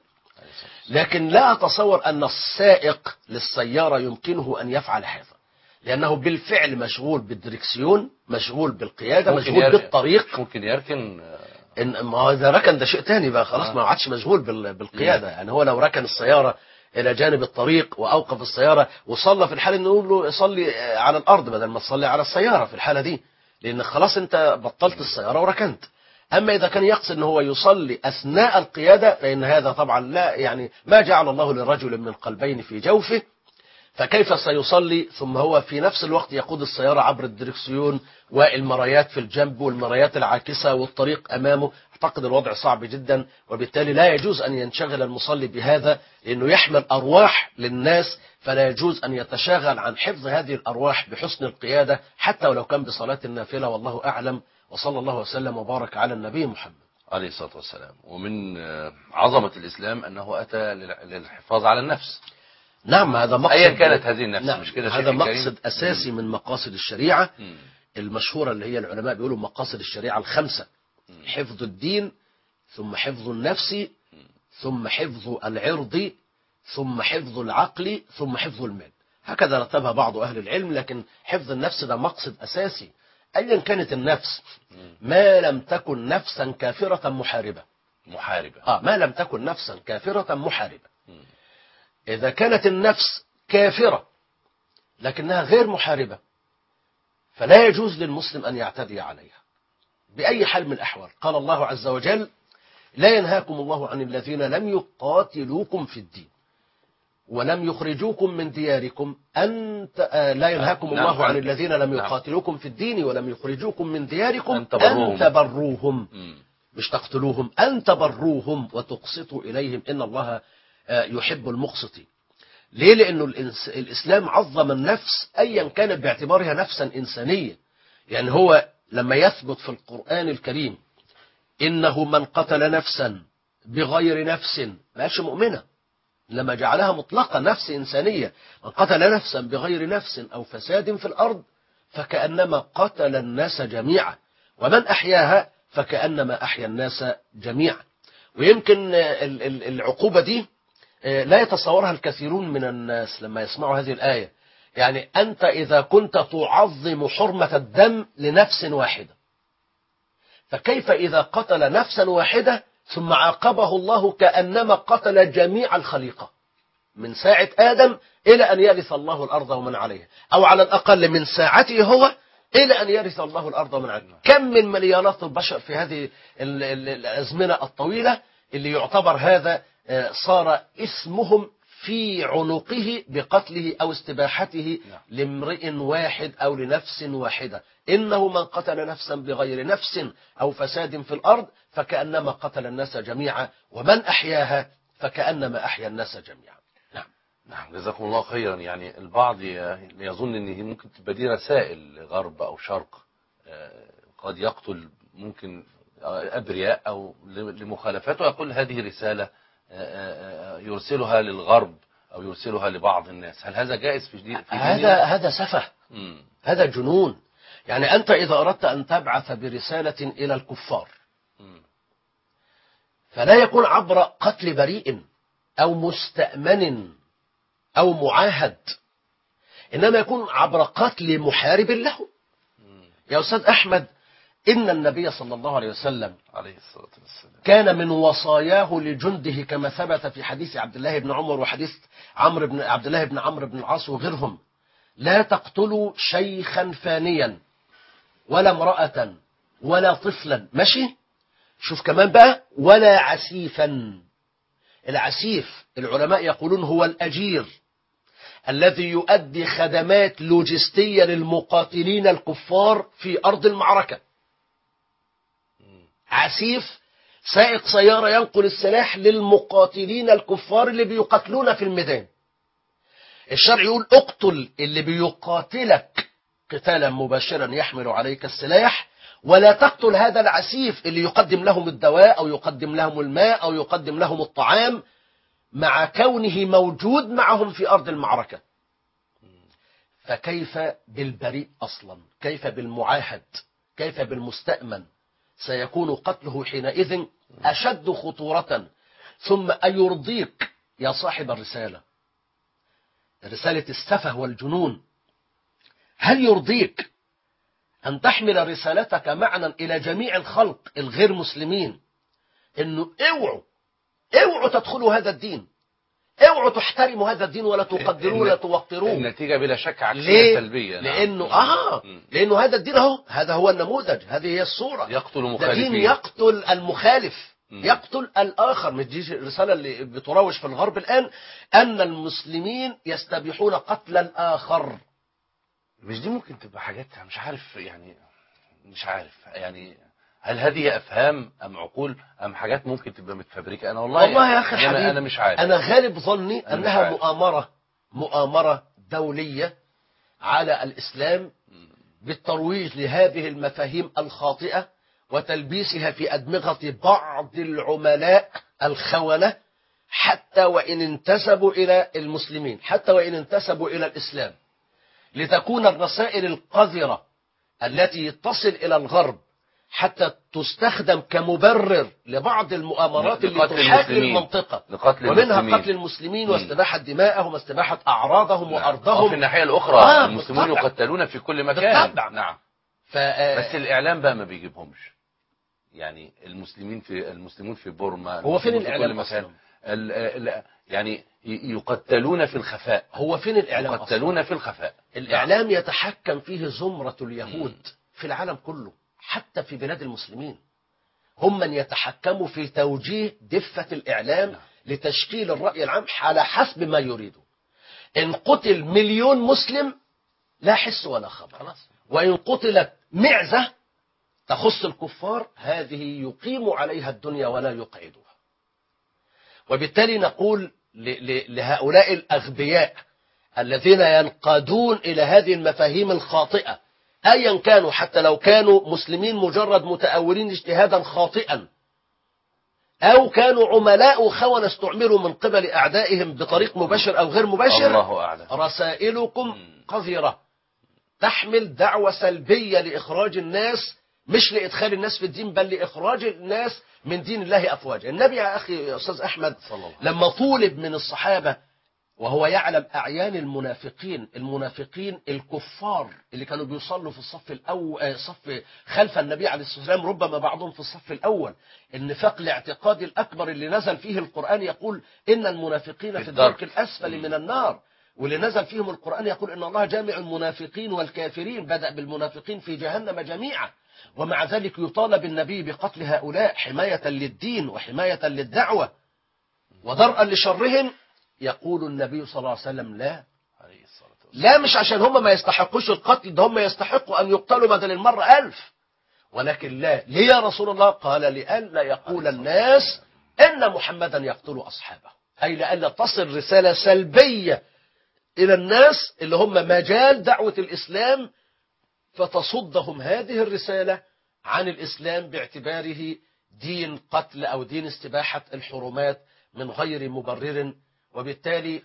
لكن لا أتصور أن السائق للسيارة يمكنه أن يفعل هذا، لأنه بالفعل مشغول بالدركسيون، مشغول بالقيادة، مشغول بالطريق. ممكن يركن. ما هو إذا ركن ده شيء تاني بقى خلاص، ما عادش مشغول بالقيادة. يعني هو لو ركن السيارة إلى جانب الطريق وأوقف السيارة وصلى، في الحالة نقول له يصلي على الأرض بدل ما تصلي على السيارة في الحالة دي، لأن خلاص أنت بطلت السيارة وركنت. أما إذا كان يقصد أنه هو يصلي أثناء القيادة فإن هذا طبعا لا، يعني ما جعل الله لرجل من قلبين في جوفه، فكيف سيصلي ثم هو في نفس الوقت يقود السيارة عبر الدركسيون والمرايات في الجنب والمرايات العاكسة والطريق أمامه؟ أعتقد الوضع صعب جدا، وبالتالي لا يجوز أن ينشغل المصلي بهذا، لأنه يحمل أرواح للناس، فلا يجوز أن يتشاغل عن حفظ هذه الأرواح بحسن القيادة حتى ولو كان بصلاة النافلة. والله أعلم، وصلى الله وسلم وبارك على النبي محمد عليه الصلاة والسلام. ومن عظمة الإسلام أنه أتى للحفاظ على النفس. نعم، هذا مقصد، أيا كانت هذه النفس. نعم، مش كده هذا مقصد أساسي من مقاصد الشريعة المشهورة، اللي هي العلماء بيقولوا مقاصد الشريعة الخمسة: حفظ الدين، ثم حفظ النفس، ثم حفظ العرض، ثم حفظ العقل، ثم حفظ المال. هكذا رتبها بعض أهل العلم، لكن حفظ النفس ده مقصد أساسي أيا كانت النفس، ما لم تكن نفسا كافرة محاربة. ما لم تكن نفسا كافرة محاربة. إذا كانت النفس كافرة لكنها غير محاربة فلا يجوز للمسلم أن يعتدي عليها بأي حال من الأحوال. قال الله عز وجل: لا ينهاكم الله عن الذين لم يقاتلوكم في الدين ولم يخرجوكم من دياركم لا ينهاكم الله عن الذين لم يقاتلوكم في الدين ولم يخرجوكم من دياركم أن تبروهم، مش تقتلوهم، أن تبروهم وتقسطوا إليهم إن الله يحب المقسطين. ليه؟ لأنه الإسلام عظم النفس أيا كانت باعتبارها نفسا إنسانية. يعني هو لما يثبت في القرآن الكريم إنه من قتل نفسا بغير نفس، ما قالش مؤمنة، لما جعلها مطلقة نفس إنسانية: من قتل نفسا بغير نفس أو فساد في الأرض فكأنما قتل الناس جميعا، ومن أحياها فكأنما أحيا الناس جميعا. ويمكن العقوبة دي لا يتصورها الكثيرون من الناس لما يسمعوا هذه الآية. يعني أنت إذا كنت تعظم حرمة الدم لنفس واحدة، فكيف إذا قتل نفسا واحدة ثم عاقبه الله كأنما قتل جميع الخليقة من ساعة آدم إلى أن يرث الله الأرض ومن عليها، أو على الأقل من ساعته هو إلى أن يرث الله الأرض ومن عليها. كم من مليارات البشر في هذه الأزمنة الطويلة اللي يعتبر هذا صار اسمهم في عنقه بقتله أو استباحته لامرئ واحد أو لنفس واحدة. إنه من قتل نفسا بغير نفس أو فساد في الأرض فكأنما قتل الناس جميعا، ومن أحياها فكأنما أحيا الناس جميعا. نعم، جزاكم الله خيرا. يعني البعض يظن ان هي ممكن تبقى دي رسائل غرب او شرق، قد يقتل ممكن ابرياء او لمخالفته، يقول هذه رسالة يرسلها للغرب او يرسلها لبعض الناس. هل هذا جائز في دين؟ هذا سفه، هذا جنون. يعني أنت إذا أردت أن تبعث برسالة إلى الكفار فلا يكون عبر قتل بريء أو مستأمن أو معاهد، إنما يكون عبر قتل محارب له. يا أستاذ أحمد، إن النبي صلى الله عليه وسلم كان من وصاياه لجنده كما ثبت في حديث عبد الله بن عمر وحديث عبد الله بن عمرو بن العاص وغيرهم: لا تقتلوا شيخا فانيا ولا امرأة ولا طفلا، ماشي؟ شوف كمان بقى: ولا عسيفا. العسيف العلماء يقولون هو الأجير الذي يؤدي خدمات لوجستية للمقاتلين الكفار في أرض المعركة. عسيف سائق سيارة ينقل السلاح للمقاتلين الكفار اللي بيقاتلون في الميدان. الشرع يقول اقتل اللي بيقاتلك قتالا مباشرا يحمل عليك السلاح، ولا تقتل هذا العسيف اللي يقدم لهم الدواء أو يقدم لهم الماء أو يقدم لهم الطعام مع كونه موجود معهم في أرض المعركة. فكيف بالبريء أصلا؟ كيف بالمعاهد؟ كيف بالمستأمن؟ سيكون قتله حينئذ أشد خطورة. ثم أيرضيك يا صاحب الرسالة، رسالة السفه والجنون، هل يرضيك أن تحمل رسالتك معنى إلى جميع الخلق الغير مسلمين إنه اوعوا تدخلوا هذا الدين، اوعوا تحترموا هذا الدين ولا تقدروه ولا توقروه. النتيجة بلا شك عكسية ليه؟ سلبية. لأنه هذا الدين اهو، هذا هو النموذج، هذه هي الصورة. يقتل ده مخالفين. دين يقتل المخالف، يقتل الآخر. مش دي الرسالة اللي بتروج في الغرب الآن، أن المسلمين يستبيحون قتل الآخر. مش دي ممكن تبقى حاجات مش عارف يعني، مش عارف يعني، هل هذه أفهام أم عقول أم حاجات ممكن تبقى متفبركة؟ أنا والله يا أخي الحبيب أنا مش عارف. أنا غالب ظني أنا أنها مؤامرة دولية على الإسلام بالترويج لهذه المفاهيم الخاطئة وتلبيسها في أدمغة بعض العملاء الخونة، حتى وإن انتسبوا إلى المسلمين، حتى وإن انتسبوا إلى الإسلام، لتكون الرسائل القذرة التي تصل إلى الغرب حتى تستخدم كمبرر لبعض المؤامرات اللي تحاكي المنطقة، ومنها قتل المسلمين واستباحة دمائهم واستباحة أعراضهم وأرضهم. وفي الناحية الأخرى المسلمون يقتلون في كل مكان. بالطبع. نعم. بس الإعلام بقى ما بيجيبهمش، يعني المسلمون في بورما، هو فين الإعلام في كل مكان يعني يقتلون في الخفاء. هو فين الإعلام؟ يقتلون في الخفاء. الإعلام يتحكم فيه زمرة اليهود في العالم كله، حتى في بلاد المسلمين هم من يتحكموا في توجيه دفة الإعلام لتشكيل الرأي العام على حسب ما يريدوا. إن قتل 1,000,000 مسلم لا حس ولا خبر، وإن قتلت معزة تخص الكفار هذه يقيم عليها الدنيا ولا يقعدها. وبالتالي نقول لهؤلاء الأغبياء الذين ينقادون إلى هذه المفاهيم الخاطئة، أيا كانوا، حتى لو كانوا مسلمين مجرد متأولين اجتهادا خاطئا، أو كانوا عملاء خونة استعملوا من قبل أعدائهم بطريق مباشر أو غير مباشر، الله أعلم. رسائلكم قذرة تحمل دعوة سلبية لإخراج الناس، مش لإدخال الناس في الدين، بل لإخراج الناس من دين الله أفواجا. النبي يا أخي يا أستاذ أحمد لما طولب من الصحابة وهو يعلم أعيان المنافقين الكفار اللي كانوا بيصلوا في الصف الأول، صف خلف النبي عليه الصلاة والسلام، ربما بعضهم في الصف الأول، النفاق الاعتقادي الأكبر اللي نزل فيه القرآن يقول إن المنافقين في الدرك الأسفل من النار، واللي نزل فيهم القرآن يقول إن الله جامع المنافقين والكافرين، بدأ بالمنافقين في جهنم جميعا. ومع ذلك يطالب النبي بقتل هؤلاء حماية للدين وحماية للدعوة ودرءا لشرهم. يقول النبي صلى الله عليه وسلم لا، مش عشان هم ما يستحقوش القتل، ده هم يستحقوا أن يقتلوا بدل المرة 1000، ولكن لا. ليه يا رسول الله؟ قال لئلا يقول الناس إن محمدا يقتل أصحابه، أي لئلا تصل رسالة سلبية إلى الناس اللي هم مجال دعوة الإسلام، فتصدهم هذه الرسالة عن الإسلام باعتباره دين قتل أو دين استباحة الحرمات من غير مبرر، وبالتالي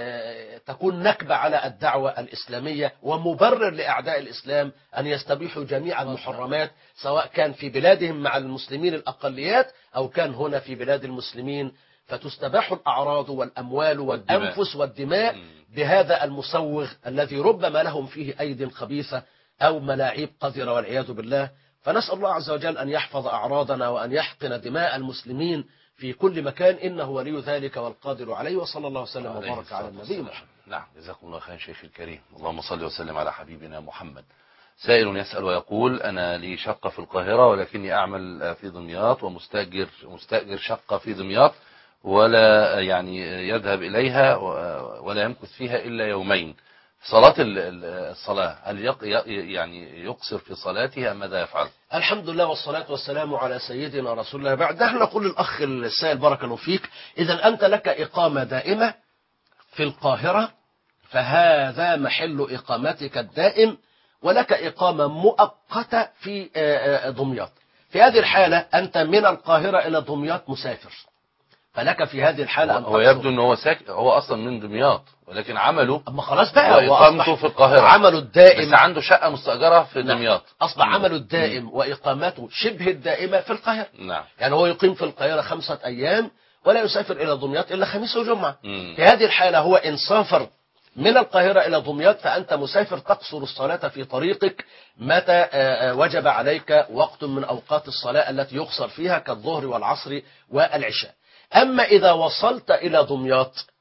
تكون نكبة على الدعوة الإسلامية ومبرر لأعداء الإسلام أن يستبيحوا جميع المحرمات، سواء كان في بلادهم مع المسلمين الأقليات أو كان هنا في بلاد المسلمين، فتستباح الأعراض والأموال والأنفس والدماء بهذا المسوغ الذي ربما لهم فيه أيدي خبيثة أو ملاعيب قذرة والعياذ بالله. فنسأل الله عز وجل أن يحفظ أعراضنا وأن يحقن دماء المسلمين في كل مكان، إنه ولي ذلك والقادر عليه. وصلى الله وسلم وبارك على النبي محمد. نعم، جزاكم الله خير شيخ الكريم. اللهم صل وسلم على حبيبنا محمد. سائل يسأل ويقول: أنا لي شقة في القاهرة ولكني أعمل في دمياط ومستأجر شقة في دمياط، ولا يعني يذهب إليها ولا يمكث فيها إلا يومين. صلاة الصلاة هل يعني يقصر في صلاته أم ماذا يفعل؟ الحمد لله والصلاة والسلام على سيدنا رسول الله. بعد نحن نقول للأخ السائل بارك الله فيك، إذا أنت لك إقامة دائمة في القاهرة فهذا محل إقامتك الدائم، ولك إقامة مؤقتة في دمياط. في هذه الحالة أنت من القاهرة إلى دمياط مسافر، فلك في هذه الحالة هو يبدو أنه هو أصلا من دمياط، ولكن عمله أما خلاص بقى وإقامته في القاهرة، عمله الدائم، بس عنده شقة مستأجرة في دمياط. أصبح عمله الدائم وإقامته شبه الدائمة في القاهرة. نعم. يعني هو يقيم في القاهرة 5 أيام ولا يسافر إلى دمياط إلا خميس وجمعة. في هذه الحالة هو إن سافر من القاهرة إلى دمياط فأنت مسافر تقصر الصلاة في طريقك متى وجب عليك وقت من أوقات الصلاة التي يقصر فيها كالظهر والعصر والعشاء. أما إذا وصلت إلى دمياط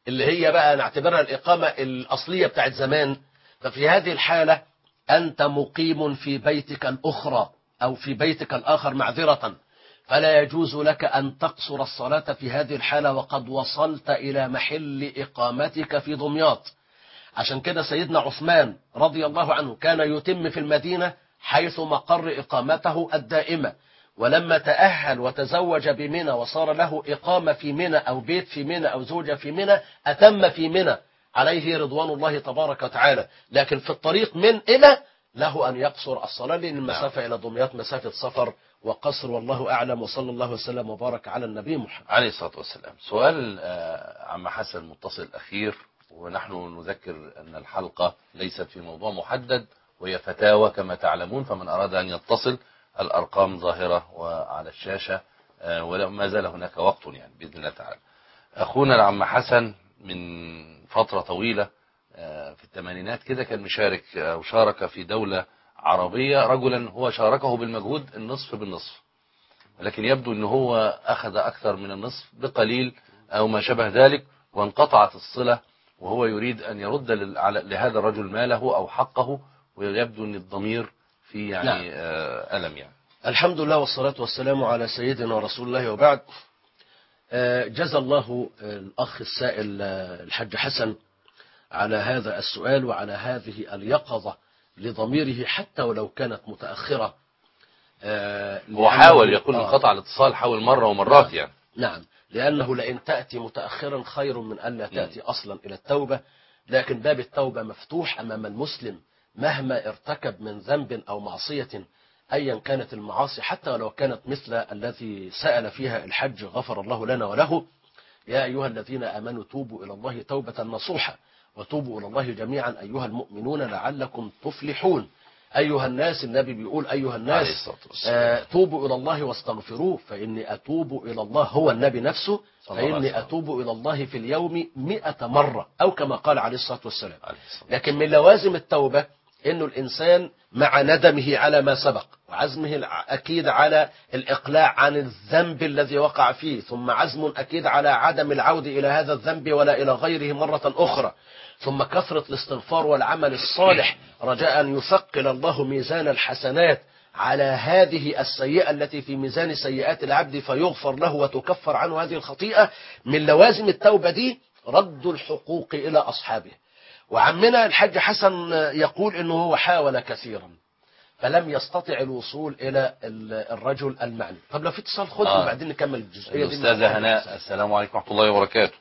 اللي هي بقى نعتبرها الإقامة الأصلية بتاعت زمان، ففي هذه الحالة أنت مقيم في بيتك الأخرى أو في بيتك الآخر معذرة، فلا يجوز لك أن تقصر الصلاة في هذه الحالة وقد وصلت إلى محل إقامتك في دمياط. عشان كده سيدنا عثمان رضي الله عنه كان يتم في المدينة حيث مقر إقامته الدائمة، ولما تأهل وتزوج بمنى وصار له إقامة في منى أو بيت في منى أو زوجة في منى أتم في منى عليه رضوان الله تبارك وتعالى. لكن في الطريق من إلى له أن يقصر الصلاة، لأن المسافة إلى دمياط مسافة سفر وقصر، والله أعلم. وصلى الله وسلم وبارك على النبي محمد عليه الصلاة والسلام. سؤال عم حسن متصل أخير، ونحن نذكر أن الحلقة ليست في موضوع محدد وهي فتاوى كما تعلمون، فمن أراد أن يتصل الأرقام ظاهرة وعلى الشاشة، وما زال هناك وقت يعني بإذن الله تعالى. أخونا العم حسن من فترة طويلة في الثمانينات كده كان مشارك أو شارك في دولة عربية رجلا هو شاركه بالمجهود النصف بالنصف، ولكن يبدو أنه هو أخذ أكثر من النصف بقليل أو ما شبه ذلك، وانقطعت الصلة، وهو يريد أن يرد لهذا الرجل ماله أو حقه، ويبدو أن الضمير في يعني ألم يعني. الحمد لله والصلاة والسلام على سيدنا رسول الله، وبعد. جزا الله الأخ السائل الحاج حسن على هذا السؤال وعلى هذه اليقظة لضميره حتى ولو كانت متأخرة. هو حاول يقول انقطع الاتصال، حاول مرة ومرات نعم. يعني. نعم، لأنه لئن تأتي متأخرا خير من أن لا تأتي أصلا إلى التوبة. لكن باب التوبة مفتوح أمام المسلم مهما ارتكب من ذنب أو معصية أيا كانت المعاصي، حتى ولو كانت مثل الذي سأل فيها الحج غفر الله لنا وله. يا أيها الذين آمنوا توبوا إلى الله توبة نصوحة وتوبوا إلى الله جميعا أيها المؤمنون لعلكم تفلحون. أيها الناس، النبي بيقول أيها الناس توبوا إلى الله واستغفروه فإني أتوب إلى الله، هو النبي نفسه، فإني أتوب إلى الله في اليوم 100 مرة أو كما قال عليه الصلاة والسلام. لكن من لوازم التوبة إنه الإنسان مع ندمه على ما سبق وعزمه الأكيد على الإقلاع عن الذنب الذي وقع فيه، ثم عزم أكيد على عدم العودة إلى هذا الذنب ولا إلى غيره مرة أخرى، ثم كثرة الاستغفار والعمل الصالح رجاء أن يثقل الله ميزان الحسنات على هذه السيئة التي في ميزان سيئات العبد فيغفر له وتكفر عنه هذه الخطيئة. من لوازم التوبة دي رد الحقوق إلى أصحابه. وعمنا الحاج حسن يقول إنه هو حاول كثيرا فلم يستطع الوصول إلى الرجل المعني. طب لو في اتصال خد وبعدين نكمل الجزئية دي. الأستاذة هناء، السلام عليكم ورحمة الله وبركاته.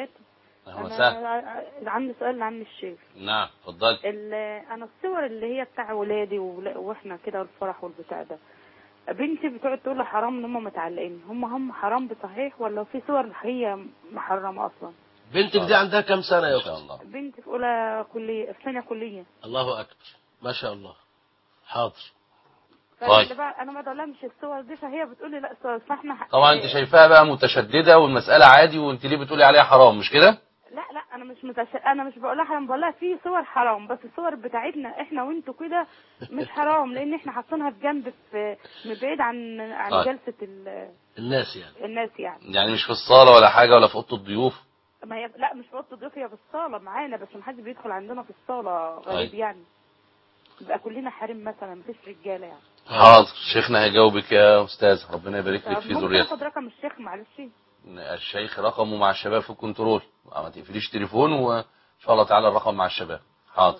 أنا عندي سؤال لعم الشيخ. نعم اتفضل. أنا الصور اللي هي بتاع ولادي وإحنا كده الفرح والبتاع ده، بنتي بتقعد تقول لي حرام إن هم متعلقين، هم حرام بصحيح ولا في صور هي محرمة أصلا؟ بنتك دي عندها كم سنة يا أختي؟ ما شاء الله. بنتي في أولى كلية، في ثانية كلية. الله أكبر، ما شاء الله. حاضر. طيب أنا ما ضلمش الصور دي، فهي بتقول لي لا صور، فإحنا طبعا أنت شايفاها بقى متشددة والمسألة عادي، وأنت ليه بتقولي عليها حرام مش كده؟ لا أنا مش بقولها حرام، بقولها في صور حرام، بس الصور بتاعتنا إحنا وأنتوا كده مش حرام، لأن إحنا حاطينها في جنب من بعيد عن جلسة الناس يعني مش في الصالة ولا حاجة ولا في أوضة الضيوف؟ ما هي لا مش في اوضه الضيوف، هي في الصاله معانا، بس ما حدش بيدخل عندنا في الصاله غريب يعني، يبقى كلنا حريم مثلا، مفيش رجاله يعني. حاضر، شيخنا هيجاوبك يا استاذ، ربنا يبارك لك في ذريتك. خد رقم الشيخ معلش. الشيخ رقمه مع الشباب في الكنترول، ما تقفليش تليفون، وان شاء الله تعالى الرقم مع الشباب. حاضر.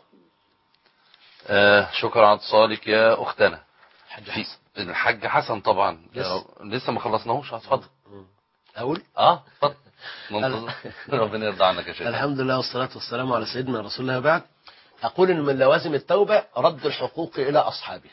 شكرا على اتصالك يا اختنا. الحاج حسن طبعا لسه ما خلصناهوش. اتفضل. اقول اتفضل. ربنا يرضى عنك يا شيخ. الحمد لله والصلاة والسلام على سيدنا رسول الله. بعد أقول إن من لوازم التوبة رد الحقوق إلى أصحابه.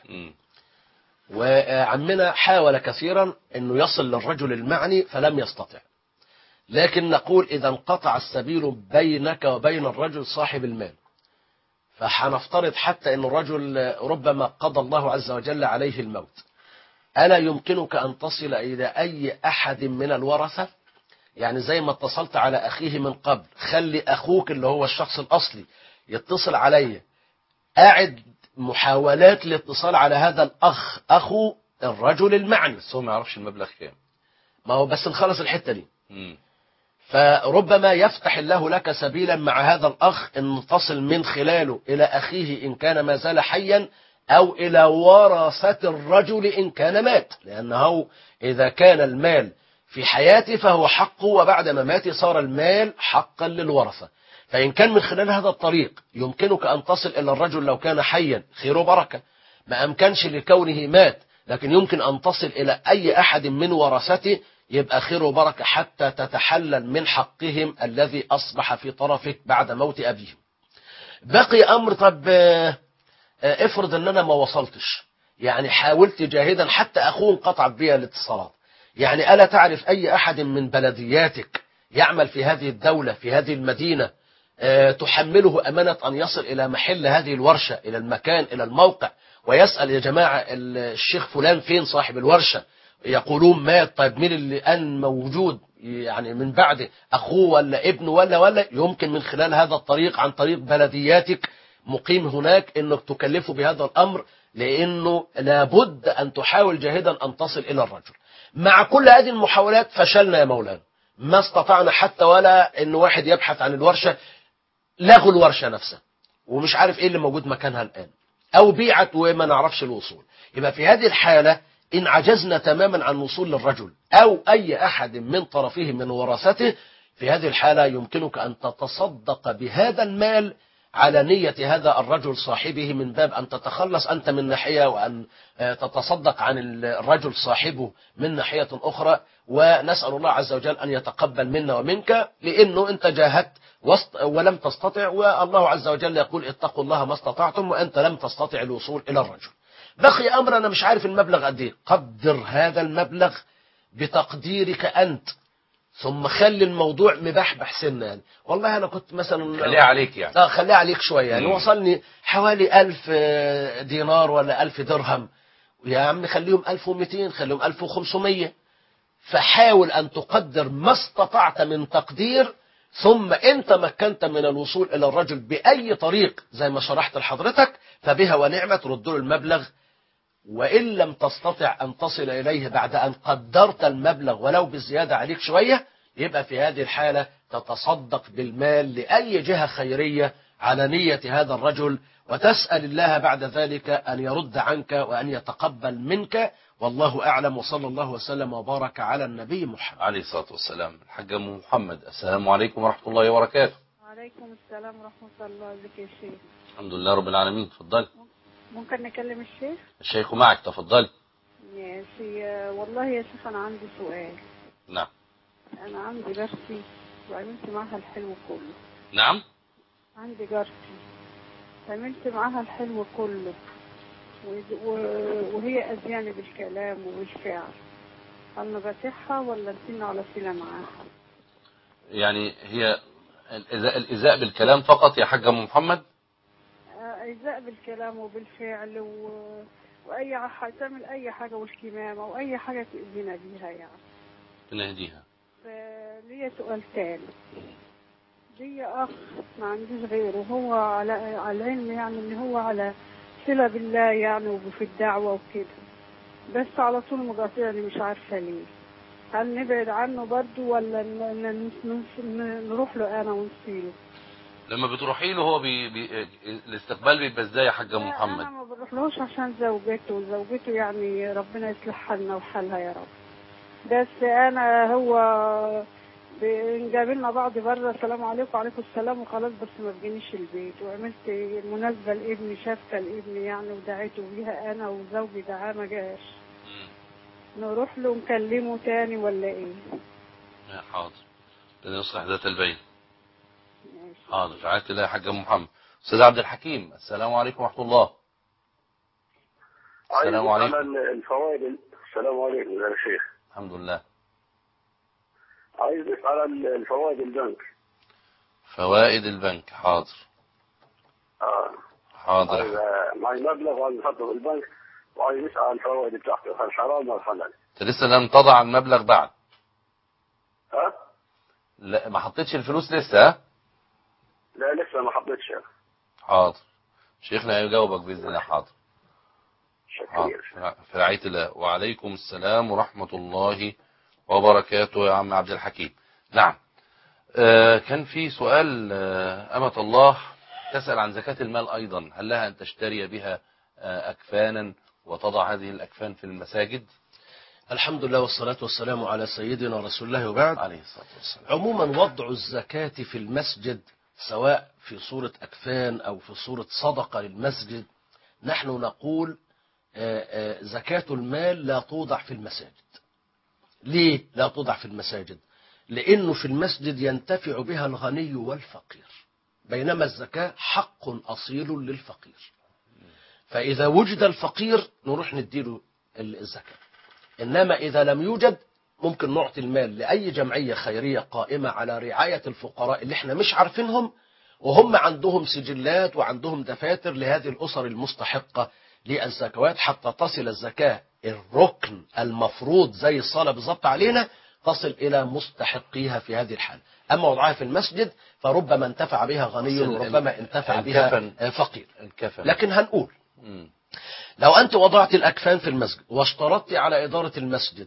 وعمنا حاول كثيرا أنه يصل للرجل المعني فلم يستطع، لكن نقول إذا انقطع السبيل بينك وبين الرجل صاحب المال، فحنفترض حتى أن الرجل ربما قضى الله عز وجل عليه الموت، ألا يمكنك أن تصل إلى أي أحد من الورثة؟ يعني زي ما اتصلت على أخيه من قبل، خلي أخوك اللي هو الشخص الأصلي يتصل علي. أعد محاولات الاتصال على هذا الأخ أخو الرجل المعني، بس هو ما يعرفش المبلغ كام. ما هو بس نخلص الحتة دي. فربما يفتح الله لك سبيلا مع هذا الأخ أن تصل من خلاله إلى أخيه إن كان ما زال حيا، أو إلى ورثة الرجل إن كان مات، لأنه إذا كان المال في حياته فهو حقه، وبعد مماته صار المال حقا للورثة. فإن كان من خلال هذا الطريق يمكنك أن تصل إلى الرجل لو كان حيا خير وبركة، ما أمكنش لكونه مات لكن يمكن أن تصل إلى أي أحد من ورثته يبقى خير وبركة حتى تتحلل من حقهم الذي أصبح في طرفك بعد موت أبيهم. بقي أمر، طب افرض أن أنا ما وصلتش، يعني حاولت جاهدا حتى أخوه انقطع بي الاتصالات، يعني ألا تعرف أي أحد من بلدياتك يعمل في هذه الدولة في هذه المدينة تحمله أمانة أن يصل إلى محل هذه الورشة، إلى المكان إلى الموقع، ويسأل يا جماعة الشيخ فلان فين صاحب الورشة؟ يقولون مات. طيب مين اللي أن موجود يعني من بعد أخوه ولا ابنه ولا يمكن من خلال هذا الطريق عن طريق بلدياتك مقيم هناك أنك تكلفه بهذا الأمر، لأنه لابد أن تحاول جاهدا أن تصل إلى الرجل. مع كل هذه المحاولات فشلنا يا مولانا، ما استطعنا حتى ولا أن واحد يبحث عن الورشة، لغوا الورشة نفسها ومش عارف إيه اللي موجود مكانها الآن، أو بيعت وما نعرفش الوصول. يبقى في هذه الحالة إن عجزنا تماما عن الوصول للرجل أو أي أحد من طرفه من ورثته، في هذه الحالة يمكنك أن تتصدق بهذا المال على نية هذا الرجل صاحبه، من باب أن تتخلص أنت من ناحية وأن تتصدق عن الرجل صاحبه من ناحية أخرى. ونسأل الله عز وجل أن يتقبل منا ومنك، لأنه أنت جاهدت ولم تستطع، والله عز وجل يقول اتقوا الله ما استطعتم، وأنت لم تستطع الوصول إلى الرجل. بقي أمر أنا مش عارف المبلغ قد إيه، قدر هذا المبلغ بتقديرك أنت، ثم خلي الموضوع مبحبح سنة. يعني والله أنا كنت مثلا خليها عليك يعني خليها عليك شوية، يعني وصلني حوالي 1000 دينار ولا 1000 درهم، يا عم خليهم 1200 خليهم 1500. فحاول أن تقدر ما استطعت من تقدير، ثم أنت مكنت من الوصول إلى الرجل بأي طريق زي ما شرحت لحضرتك فبها ونعمة ترد له المبلغ. وإن لم تستطع أن تصل إليه بعد أن قدرت المبلغ ولو بزيادة عليك شوية، يبقى في هذه الحالة تتصدق بالمال لأي جهة خيرية على نية هذا الرجل، وتسأل الله بعد ذلك أن يرد عنك وأن يتقبل منك، والله أعلم. وصلى الله وسلم وبارك على النبي محمد عليه الصلاة والسلام. الحاج أم محمد، السلام عليكم ورحمة الله وبركاته. وعليكم السلام ورحمة الله. ازيك يا شيخ؟ الحمد لله رب العالمين. تفضلي. ممكن نكلم الشيخ؟ الشيخ معك، تفضلي. ماشي. والله يا شيخ أنا عندي سؤال. نعم. أنا عندي جارتي وعملت معها الحلو كله. نعم. عندي جارتي عملت معها الحلو كله وهي أذياني بالكلام وبالفعل. هل نباتحها ولا نسينا على صلة معاها؟ يعني هي الإزاء بالكلام فقط يا حاج أم محمد؟ إزاء بالكلام وبالفعل وأي حاجة تعمل أي حاجة واشتمام أو أي حاجة تأذينا بيها يعني. بنهديها. ليا سؤال تاني. لي أخ ما عنديش غيره، هو على العلم يعني إن هو على صلة بالله يعني وفي الدعوة وكده، بس على طول مقاطعني مش عارفة ليه. هل نبعد عنه برضه ولا نروح له أنا ونصيله؟ لما بتروحي له هو الاستقبال بيبقى ازاي يا حاج ام محمد؟ انا ما بروحلوش عشان زوجته يعني ربنا يصلح حالنا وحالها يا رب. بس انا هو بنقابلنا بعض بره السلام عليكم وعليكم السلام وخلاص، بس ما بجينيش البيت. وعملت مناسبه لابني شافه لابني يعني ودعيته بيها انا وزوجي دعاه ما جاش. نروح له نكلمه تاني ولا ايه؟ حاضر، يصلح ذات البين. حاضر، رعاية الله يا حاج ام محمد. استاذ عبد الحكيم، السلام عليكم ورحمه الله. السلام عليكم. على الفوائد. السلام عليكم يا شيخ. الحمد لله. عايز اسال على الفوائد البنك. فوائد البنك، حاضر. حاضر. معي مبلغ وعايز احطه في البنك وعايز اسال عن الفوائد بتاعته، هل حرام ولا حلال؟ انت لسه لم تضع المبلغ بعد؟ ها؟ لا، ما حطيتش الفلوس لسه؟ ها؟ لا لسه ما حطيتش. حاضر، شيخنا هيجاوبك باذن الله. حاضر. شكرا. في رعاية الله. وعليكم السلام ورحمة الله وبركاته يا عم عبد الحكيم. نعم، كان في سؤال أمة الله تسأل عن زكاة المال أيضا، هل لها أن تشتري بها أكفانا وتضع هذه الأكفان في المساجد؟ الحمد لله والصلاة والسلام على سيدنا رسول الله وبعد. عليه الصلاة والسلام. عموما وضع الزكاة في المسجد سواء في صورة أكفان أو في صورة صدقة للمسجد، نحن نقول زكاة المال لا توضع في المساجد. ليه لا توضع في المساجد؟ لأنه في المسجد ينتفع بها الغني والفقير، بينما الزكاة حق أصيل للفقير. فإذا وجد الفقير نروح نديله الزكاة، إنما إذا لم يوجد ممكن نعطي المال لأي جمعية خيرية قائمة على رعاية الفقراء اللي احنا مش عارفينهم، وهم عندهم سجلات وعندهم دفاتر لهذه الأسر المستحقة للزكوات، حتى تصل الزكاة الركن المفروض زي الصلاة بالضبط علينا، تصل إلى مستحقيها في هذه الحالة. أما وضعها في المسجد فربما انتفع بها غني وربما انتفع بها فقير. لكن هنقول لو أنت وضعت الأكفان في المسجد واشترطت على إدارة المسجد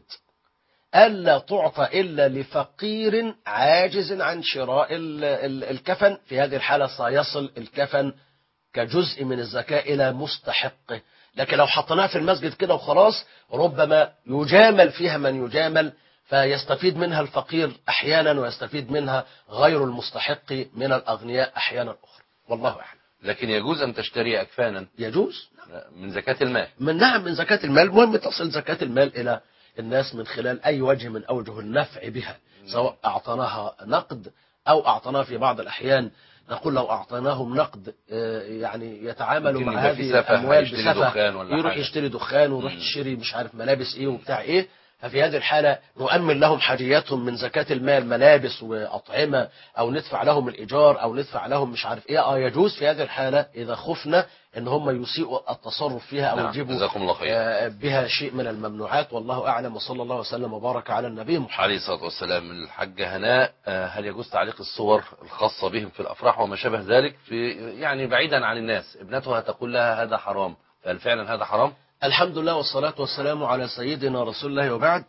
ألا تعطى إلا لفقير عاجز عن شراء الكفن، في هذه الحالة سيصل الكفن كجزء من الزكاة إلى مستحقه. لكن لو حطيناها في المسجد كده وخلاص ربما يجامل فيها من يجامل، فيستفيد منها الفقير أحيانا ويستفيد منها غير المستحق من الأغنياء أحيانا أخرى، والله أعلم. لكن يجوز أن تشتري أكفانا؟ يجوز من زكاة المال. نعم من زكاة المال. المهم تصل زكاة المال إلى الناس من خلال أي وجه من أوجه النفع بها، سواء أعطناها نقد أو أعطناها في بعض الأحيان نقول لو أعطيناهم نقد يعني يتعاملوا مع هذه الأموال بسفة، يروح يشتري دخان ويروح يشتري مش عارف ملابس إيه وبتاع إيه. ففي هذه الحالة نؤمن لهم حاجياتهم من زكاة المال، ملابس وأطعمة، أو ندفع لهم الإيجار أو ندفع لهم مش عارف إيه. يجوز في هذه الحالة إذا خفنا إن هم يسيئوا التصرف فيها أو يجيبوا بها شيء من الممنوعات، والله أعلم. وصلى الله وسلم وبارك على النبي محمد عليه الصلاة والسلام. الحاجة هناء، هل يجوز تعليق الصور الخاصة بهم في الأفراح وما شابه ذلك في يعني بعيدا عن الناس؟ ابنتها تقول لها هذا حرام، فهل فعلا هذا حرام؟ الحمد لله والصلاة والسلام على سيدنا رسول الله وبعد.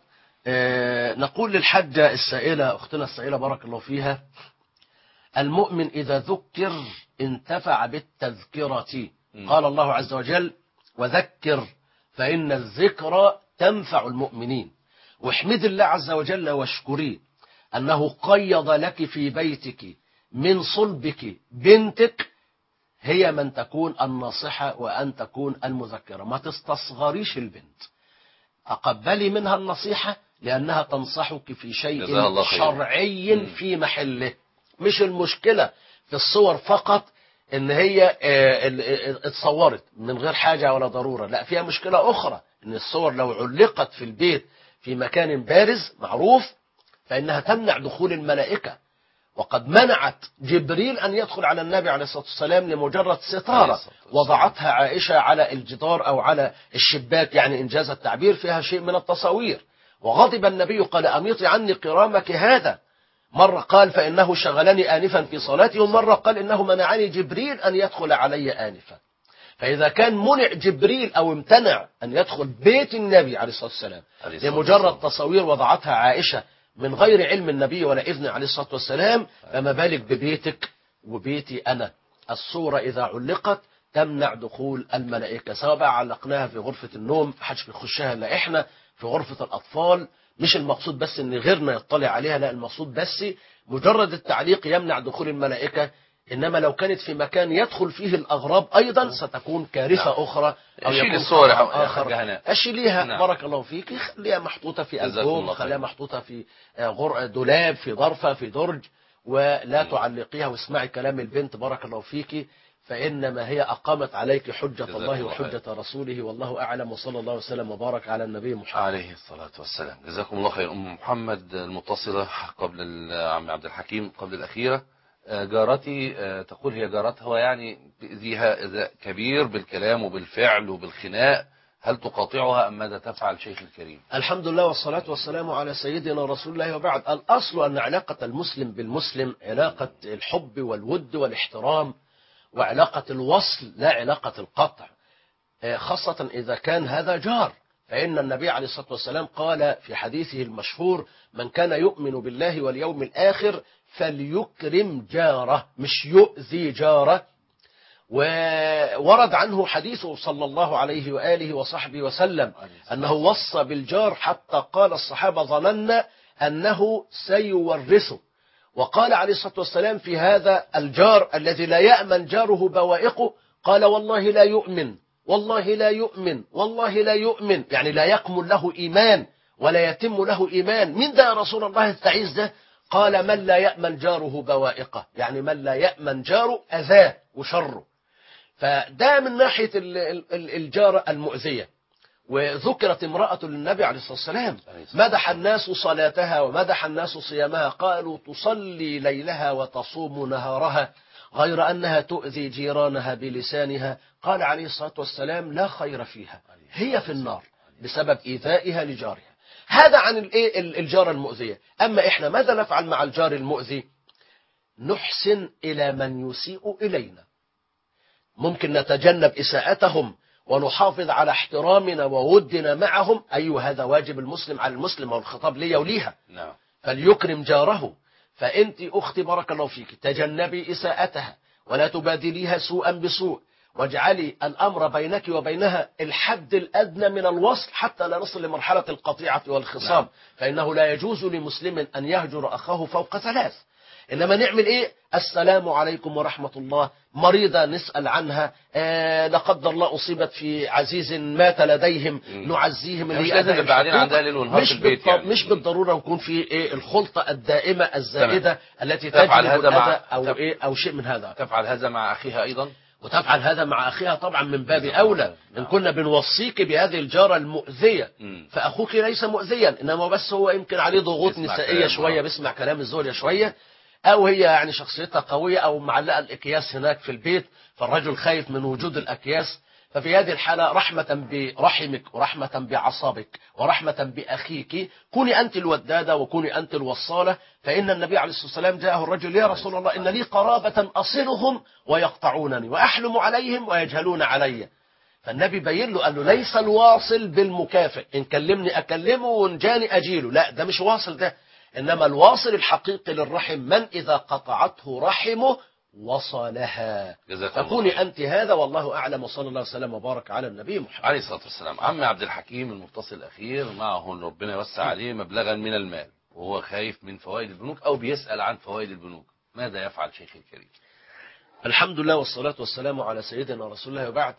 نقول للحجة السائلة أختنا السائلة بارك الله فيها، المؤمن إذا ذكر انتفع بالتذكرة. قال الله عز وجل وذكر فإن الذكرى تنفع المؤمنين. واحمد الله عز وجل واشكريه أنه قيض لك في بيتك من صلبك بنتك هي من تكون الناصحة وأن تكون المذكرة. ما تستصغريش البنت، تقبلي منها النصيحة لأنها تنصحك في شيء شرعي في محله. مش المشكلة في الصور فقط إن هي اتصورت من غير حاجة ولا ضرورة، لا، فيها مشكلة أخرى إن الصور لو علقت في البيت في مكان بارز معروف فإنها تمنع دخول الملائكة. وقد منعت جبريل أن يدخل على النبي عليه الصلاة والسلام لمجرد ستارة وضعتها عائشة على الجدار أو على الشباك، يعني إنجاز التعبير فيها شيء من التصاوير. وغضب النبي قال أميطي عني قرامك هذا. مرة قال فإنه شغلني آنفا في صلاتي، ومرة قال إنه منعني جبريل أن يدخل علي آنفا. فإذا كان منع جبريل أو امتنع أن يدخل بيت النبي عليه الصلاة والسلام لمجرد تصاوير وضعتها عائشة من غير علم النبي ولا إذن عليه الصلاة والسلام، فما بالك ببيتك وبيتي أنا. الصورة إذا علقت تمنع دخول الملائكة، سواء بقى علقناها في غرفة النوم محدش بيخشها إلا إحنا، في غرفة الأطفال مش المقصود بس إن غيرنا يطلع عليها، لا، المقصود بس مجرد التعليق يمنع دخول الملائكة. إنما لو كانت في مكان يدخل فيه الأغراب أيضا ستكون كارثة أخرى أو يكون الصور آخر. أشيليها بارك الله فيك، خليها محطوطة في ألبوم، خليها محطوطة في دولاب، في ظرفة، في درج، ولا تعلقيها. واسمعي كلام البنت بارك الله فيك، فإنما هي أقامت عليك حجة الله وحجة رسوله، والله أعلم. وصلى الله وسلم وبارك على النبي محمد عليه الصلاة والسلام. جزاكم الله خير. أم محمد المتصلة قبل عم عبد الحكيم قبل الأخيرة، جارتي تقول هي جارتها يعني بيأذيها إذى كبير بالكلام وبالفعل وبالخناق، هل تقاطعها أم ماذا تفعل شيخ الكريم؟ الحمد لله والصلاة والسلام على سيدنا رسول الله وبعد. الأصل أن علاقة المسلم بالمسلم علاقة الحب والود والاحترام وعلاقة الوصل لا علاقة القطع، خاصة إذا كان هذا جار. فإن النبي عليه الصلاة والسلام قال في حديثه المشهور من كان يؤمن بالله واليوم الآخر فليكرم جاره، مش يؤذي جاره. وورد عنه حديثه صلى الله عليه وآله وصحبه وسلم أنه وصى بالجار حتى قال الصحابة ظننا أنه سيورثه. وقال عليه الصلاة والسلام في هذا الجار الذي لا يأمن جاره بوائقه، قال والله لا يؤمن، والله لا يؤمن، والله لا يؤمن، يعني لا يكمل له إيمان ولا يتم له إيمان. من ده يا رسول الله التعيس ده؟ قال من لا يأمن جاره بوائقه، يعني من لا يأمن جاره أذاه وشره. فده من ناحية الجارة المؤذية. وذكرت امرأة للنبي عليه الصلاة والسلام مدح الناس صلاتها ومدح الناس صيامها، قالوا تصلي ليلها وتصوم نهارها غير أنها تؤذي جيرانها بلسانها. قال عليه الصلاة والسلام لا خير فيها، هي في النار بسبب إيذائها لجارها. هذا عن الجارة المؤذية. أما إحنا ماذا نفعل مع الجار المؤذي؟ نحسن إلى من يسيء إلينا، ممكن نتجنب إساءتهم ونحافظ على احترامنا وودنا معهم. أيوة، هذا واجب المسلم على المسلم، والخطاب لي وليها. فليكرم جاره. فأنت أختي بارك الله فيك تجنبي إساءتها ولا تبادليها سوءا بسوء، واجعلي الأمر بينك وبينها الحد الأدنى من الوصل حتى لا نصل لمرحلة القطيعة والخصام. فإنه لا يجوز لمسلم أن يهجر أخاه فوق 3. إنما نعمل إيه؟ السلام عليكم ورحمة الله، مريضة نسأل عنها، لا قدر الله أصيبت في عزيز مات لديهم نعزيهم. مش لازم نبقى قاعدين عندها ليل ونهار في البيت، يعني مش بالضرورة نكون في الخلطة الدائمة الزائدة التي تفعل تجلب هذا الأذى أو شيء من هذا. تفعل هذا مع أخيها أيضا، وتفعل هذا مع أخيها طبعا من باب أولى. إن كنا بنوصيك بهذه الجارة المؤذية فأخوك ليس مؤذيا، إنما بس هو يمكن عليه ضغوط نسائية شوية، بيسمع كلام الزوجة شوية، أو هي يعني شخصيتها قوية، أو معلقة الأكياس هناك في البيت فالرجل خايف من وجود الأكياس. ففي هذه الحالة رحمة برحمك ورحمة بعصابك ورحمة بأخيك كوني أنت الودادة وكوني أنت الوصالة. فإن النبي عليه الصلاة والسلام جاءه الرجل يا رسول الله إن لي قرابة أصلهم ويقطعونني وأحلم عليهم ويجهلون علي. فالنبي بين له قال له ليس الواصل بالمكافئ، إن كلمني أكلمه وإن جاني أجيله، لا ده مش واصل ده. إنما الواصل الحقيقي للرحم من إذا قطعته رحمه وصلها. فكوني أنت هذا، والله أعلم، وصلى الله وسلم وبارك على النبي محمد عليه الصلاة والسلام. عم عبد الحكيم المتصل الأخير معه ربنا يوسع عليه مبلغا من المال وهو خايف من فوائد البنوك أو بيسأل عن فوائد البنوك، ماذا يفعل شيخ الكريم؟ الحمد لله والصلاة والسلام على سيدنا رسول الله. وبعد،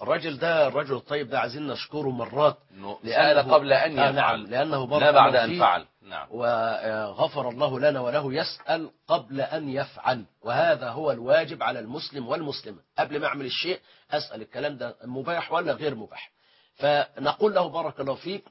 الرجل الطيب ده عايزين نشكره مرات سأل قبل أن يفعل. نعم، لأنه بارك لا بعد الله أن فيه فعل. نعم. وغفر الله لنا وله. يسأل قبل أن يفعل، وهذا هو الواجب على المسلم والمسلمة. قبل ما أعمل الشيء أسأل الكلام ده مباح ولا غير مباح. فنقول له بارك الله فيك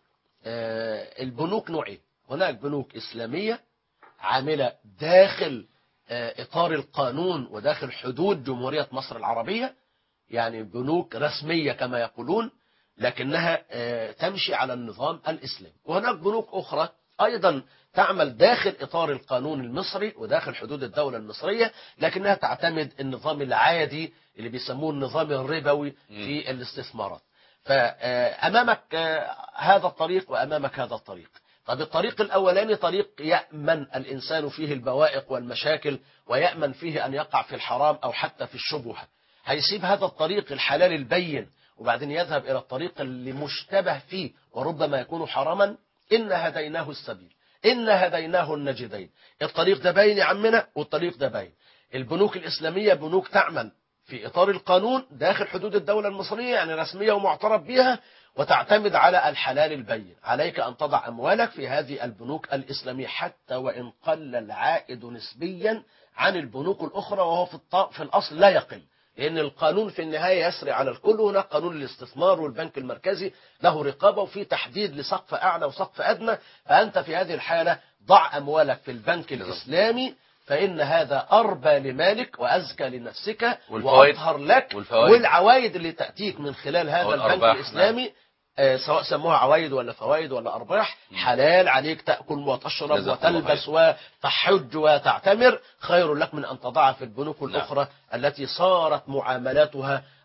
البنوك نوعين، هناك بنوك إسلامية عاملة داخل إطار القانون وداخل حدود جمهورية مصر العربية، يعني بنوك رسمية كما يقولون، لكنها تمشي على النظام الإسلامي. وهناك بنوك أخرى أيضا تعمل داخل إطار القانون المصري وداخل حدود الدولة المصرية، لكنها تعتمد النظام العادي اللي بيسموه النظام الربوي في الاستثمارات. فأمامك هذا الطريق وأمامك هذا الطريق. طب الطريق الأولاني طريق يأمن الإنسان فيه البوائق والمشاكل ويأمن فيه أن يقع في الحرام أو حتى في الشبهة. هيسيب هذا الطريق الحلال البين وبعدين يذهب إلى الطريق اللي مشتبه فيه وربما يكون حراما. إن هديناه السبيل، إن هديناه النجدين. الطريق ده باين يا عمنا والطريق ده باين. البنوك الإسلامية بنوك تعمل في إطار القانون داخل حدود الدولة المصرية، يعني رسمية ومعترف بها، وتعتمد على الحلال البين. عليك أن تضع أموالك في هذه البنوك الإسلامية حتى وإن قل العائد نسبيا عن البنوك الأخرى، وهو في الأصل لا يقل، لأن القانون في النهاية يسري على الكل. هناك قانون الاستثمار والبنك المركزي له رقابة وفي تحديد لسقف أعلى وسقف أدنى. فأنت في هذه الحالة ضع أموالك في البنك الإسلامي، فإن هذا أربى لمالك وأزكى لنفسك وأطهر لك. والعوائد اللي تأتيك من خلال هذا البنك الإسلامي سواء سموها عوائد ولا فوائد ولا أرباح، حلال عليك تأكل وتشرب وتلبس وتحج وتعتمر، خير لك من أن تضعها في البنوك الأخرى التي صارت معاملاتها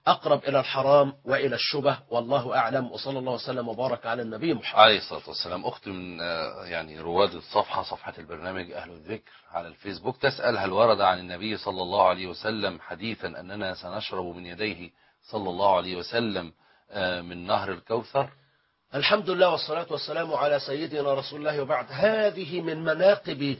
أقرب إلى الحرام وإلى الشبه، والله أعلم. وصلى الله وسلم وبارك على النبي محمد عليه الصلاة والسلام. أختي من يعني رواد الصفحة، صفحة البرنامج أهل الذكر على الفيسبوك، تسأل: هل ورد عن النبي صلى الله عليه وسلم حديثا أننا سنشرب من يديه صلى الله عليه وسلم من نهر الكوثر؟ الحمد لله والصلاة والسلام على سيدنا رسول الله، وبعد. هذه من مناقب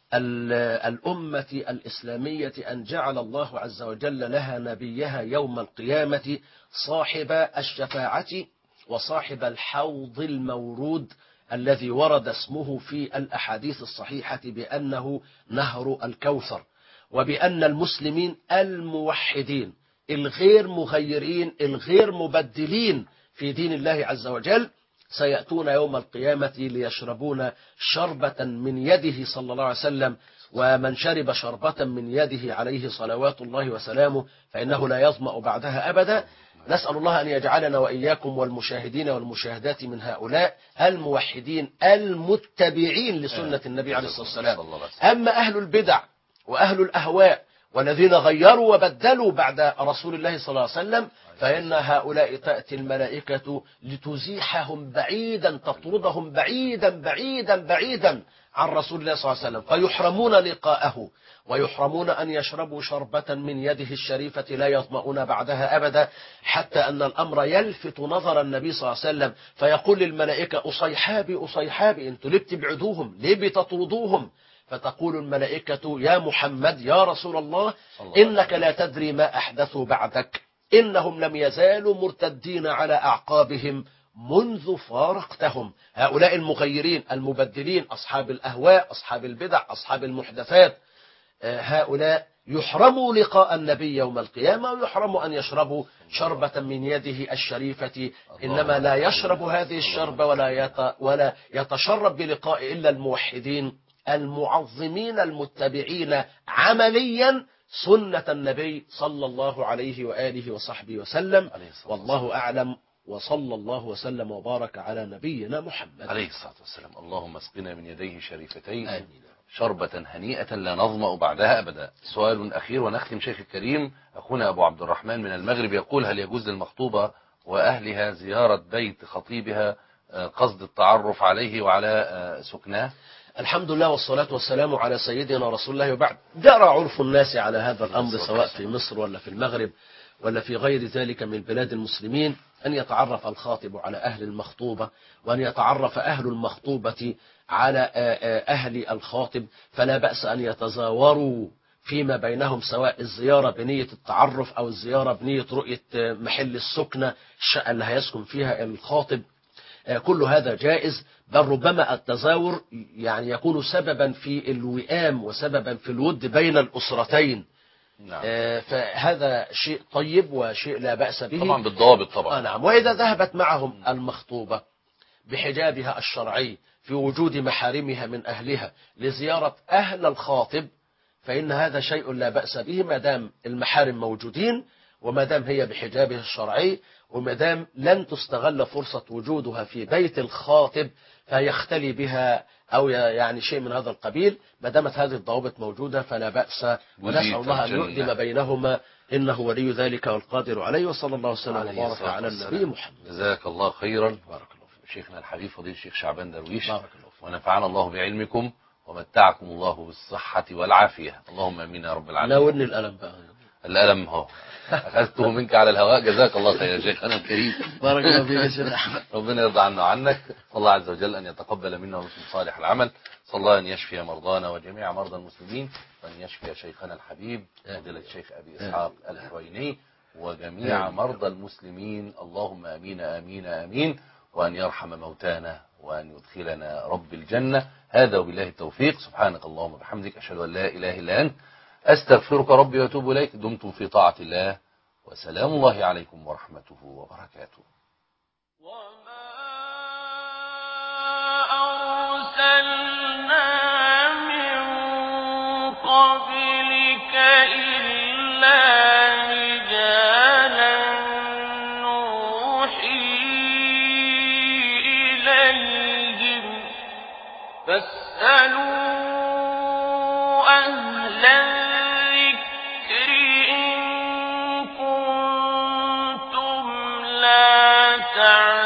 الأمة الإسلامية أن جعل الله عز وجل لها نبيها يوم القيامة صاحب الشفاعة وصاحب الحوض المورود الذي ورد اسمه في الأحاديث الصحيحة بأنه نهر الكوثر، وبأن المسلمين الموحدين الغير مغيرين الغير مبدلين في دين الله عز وجل سيأتون يوم القيامة ليشربون شربة من يده صلى الله عليه وسلم، ومن شرب شربة من يده عليه صلوات الله وسلامه فإنه لا يظمأ بعدها أبدا. نسأل الله أن يجعلنا وإياكم والمشاهدين والمشاهدات من هؤلاء الموحدين المتبعين لسنة النبي عليه الصلاة والسلام. أما أهل البدع وأهل الأهواء والذين غيروا وبدلوا بعد رسول الله صلى الله عليه وسلم فإن هؤلاء تأتي الملائكة لتزيحهم بعيدا، تطردهم بعيدا بعيدا بعيدا عن رسول الله صلى الله عليه وسلم، فيحرمون لقاءه ويحرمون أن يشربوا شربة من يده الشريفة لا يظمؤون بعدها أبدا، حتى أن الأمر يلفت نظر النبي صلى الله عليه وسلم فيقول للملائكة: أصيحابي أصيحابي، أنتوا ليه بتبعدوهم، ليه بتطردوهم؟ فتقول الملائكة: يا محمد يا رسول الله إنك لا تدري ما أحدثوا بعدك، إنهم لم يزالوا مرتدين على أعقابهم منذ فارقتهم. هؤلاء المغيرين المبدلين أصحاب الأهواء أصحاب البدع أصحاب المحدثات، هؤلاء يحرموا لقاء النبي يوم القيامة ويحرموا أن يشربوا شربة من يده الشريفة، إنما لا يشرب هذه الشربة ولا يتشرب بلقاء إلا الموحدين المعظمين المتبعين عمليا سنة النبي صلى الله عليه وآله وصحبه وسلم. والله أعلم، وصلى الله وسلم وبارك على نبينا محمد عليه الصلاة والسلام. اللهم اسقنا من يديه شريفتين شربة هنيئة لا نظمأ بعدها أبدا. سؤال أخير ونختم شيخ الكريم. أخونا أبو عبد الرحمن من المغرب يقول: هل يجوز للمخطوبة وأهلها زيارة بيت خطيبها قصد التعرف عليه وعلى سكناه؟ الحمد لله والصلاة والسلام على سيدنا رسول الله، وبعد. جرى عرف الناس على هذا الأمر سواء في مصر ولا في المغرب ولا في غير ذلك من بلاد المسلمين، أن يتعرف الخاطب على أهل المخطوبة وأن يتعرف أهل المخطوبة على أهل الخاطب، فلا بأس أن يتزاوروا فيما بينهم، سواء الزيارة بنية التعرف أو الزيارة بنية رؤية محل السكنة الشقة اللي هيسكن فيها الخاطب. كل هذا جائز، بل ربما التزاور يعني يكون سببا في الوئام وسببا في الود بين الأسرتين. نعم. فهذا شيء طيب وشيء لا بأس به طبعا بالضوابط طبعا. نعم. وإذا ذهبت معهم المخطوبة بحجابها الشرعي في وجود محارمها من أهلها لزيارة أهل الخاطب فإن هذا شيء لا بأس به، ما دام المحارم موجودين وما دام هي بحجابها الشرعي وما دام لن تستغل فرصة وجودها في بيت الخاطب فيختلي بها أو يعني شيء من هذا القبيل. ما دامت هذه الضوابط موجودة فلا بأس، ونسأل الله أن يؤدم بينهما إنه ولي ذلك والقادر عليه. وصلى الله وسلم وبارك على النبي محمد. جزاك الله خيرا. بارك الله فيك شيخنا الحبيب فضيل الشيخ شعبان درويش، ونفعنا الله بعلمكم ومتعكم الله بالصحة والعافية، اللهم امين يا رب العالمين. ناولني الألم بقى. الألم هو أخذته منك على الهواء. جزاك الله خير يا شيخنا الكريم. بارك الله فيك يا شيخ أحمد. ربنا يرضى عنا وعنك. صلى الله عز وجل أن يتقبل منا ومنكم صالح العمل. صلى الله أن يشفي مرضانا وجميع مرضى المسلمين، وأن يشفي شيخنا الحبيب فضيلة الشيخ أبي إسحاق الحويني وجميع مرضى المسلمين، اللهم آمين آمين آمين. وأن يرحم موتانا وأن يدخلنا رب الجنة. هذا وبالله التوفيق. سبحانك اللهم وبحمدك، أشهد أن لا إله إلا أنت، أستغفرك ربي وأتوب إليك. دمتم في طاعة الله، وسلام الله عليكم ورحمته وبركاته. وما أرسلنا من قبلك إلا رجالا نوحي إليهم فاسألوا أهل الذكر إن كنتم تعلمون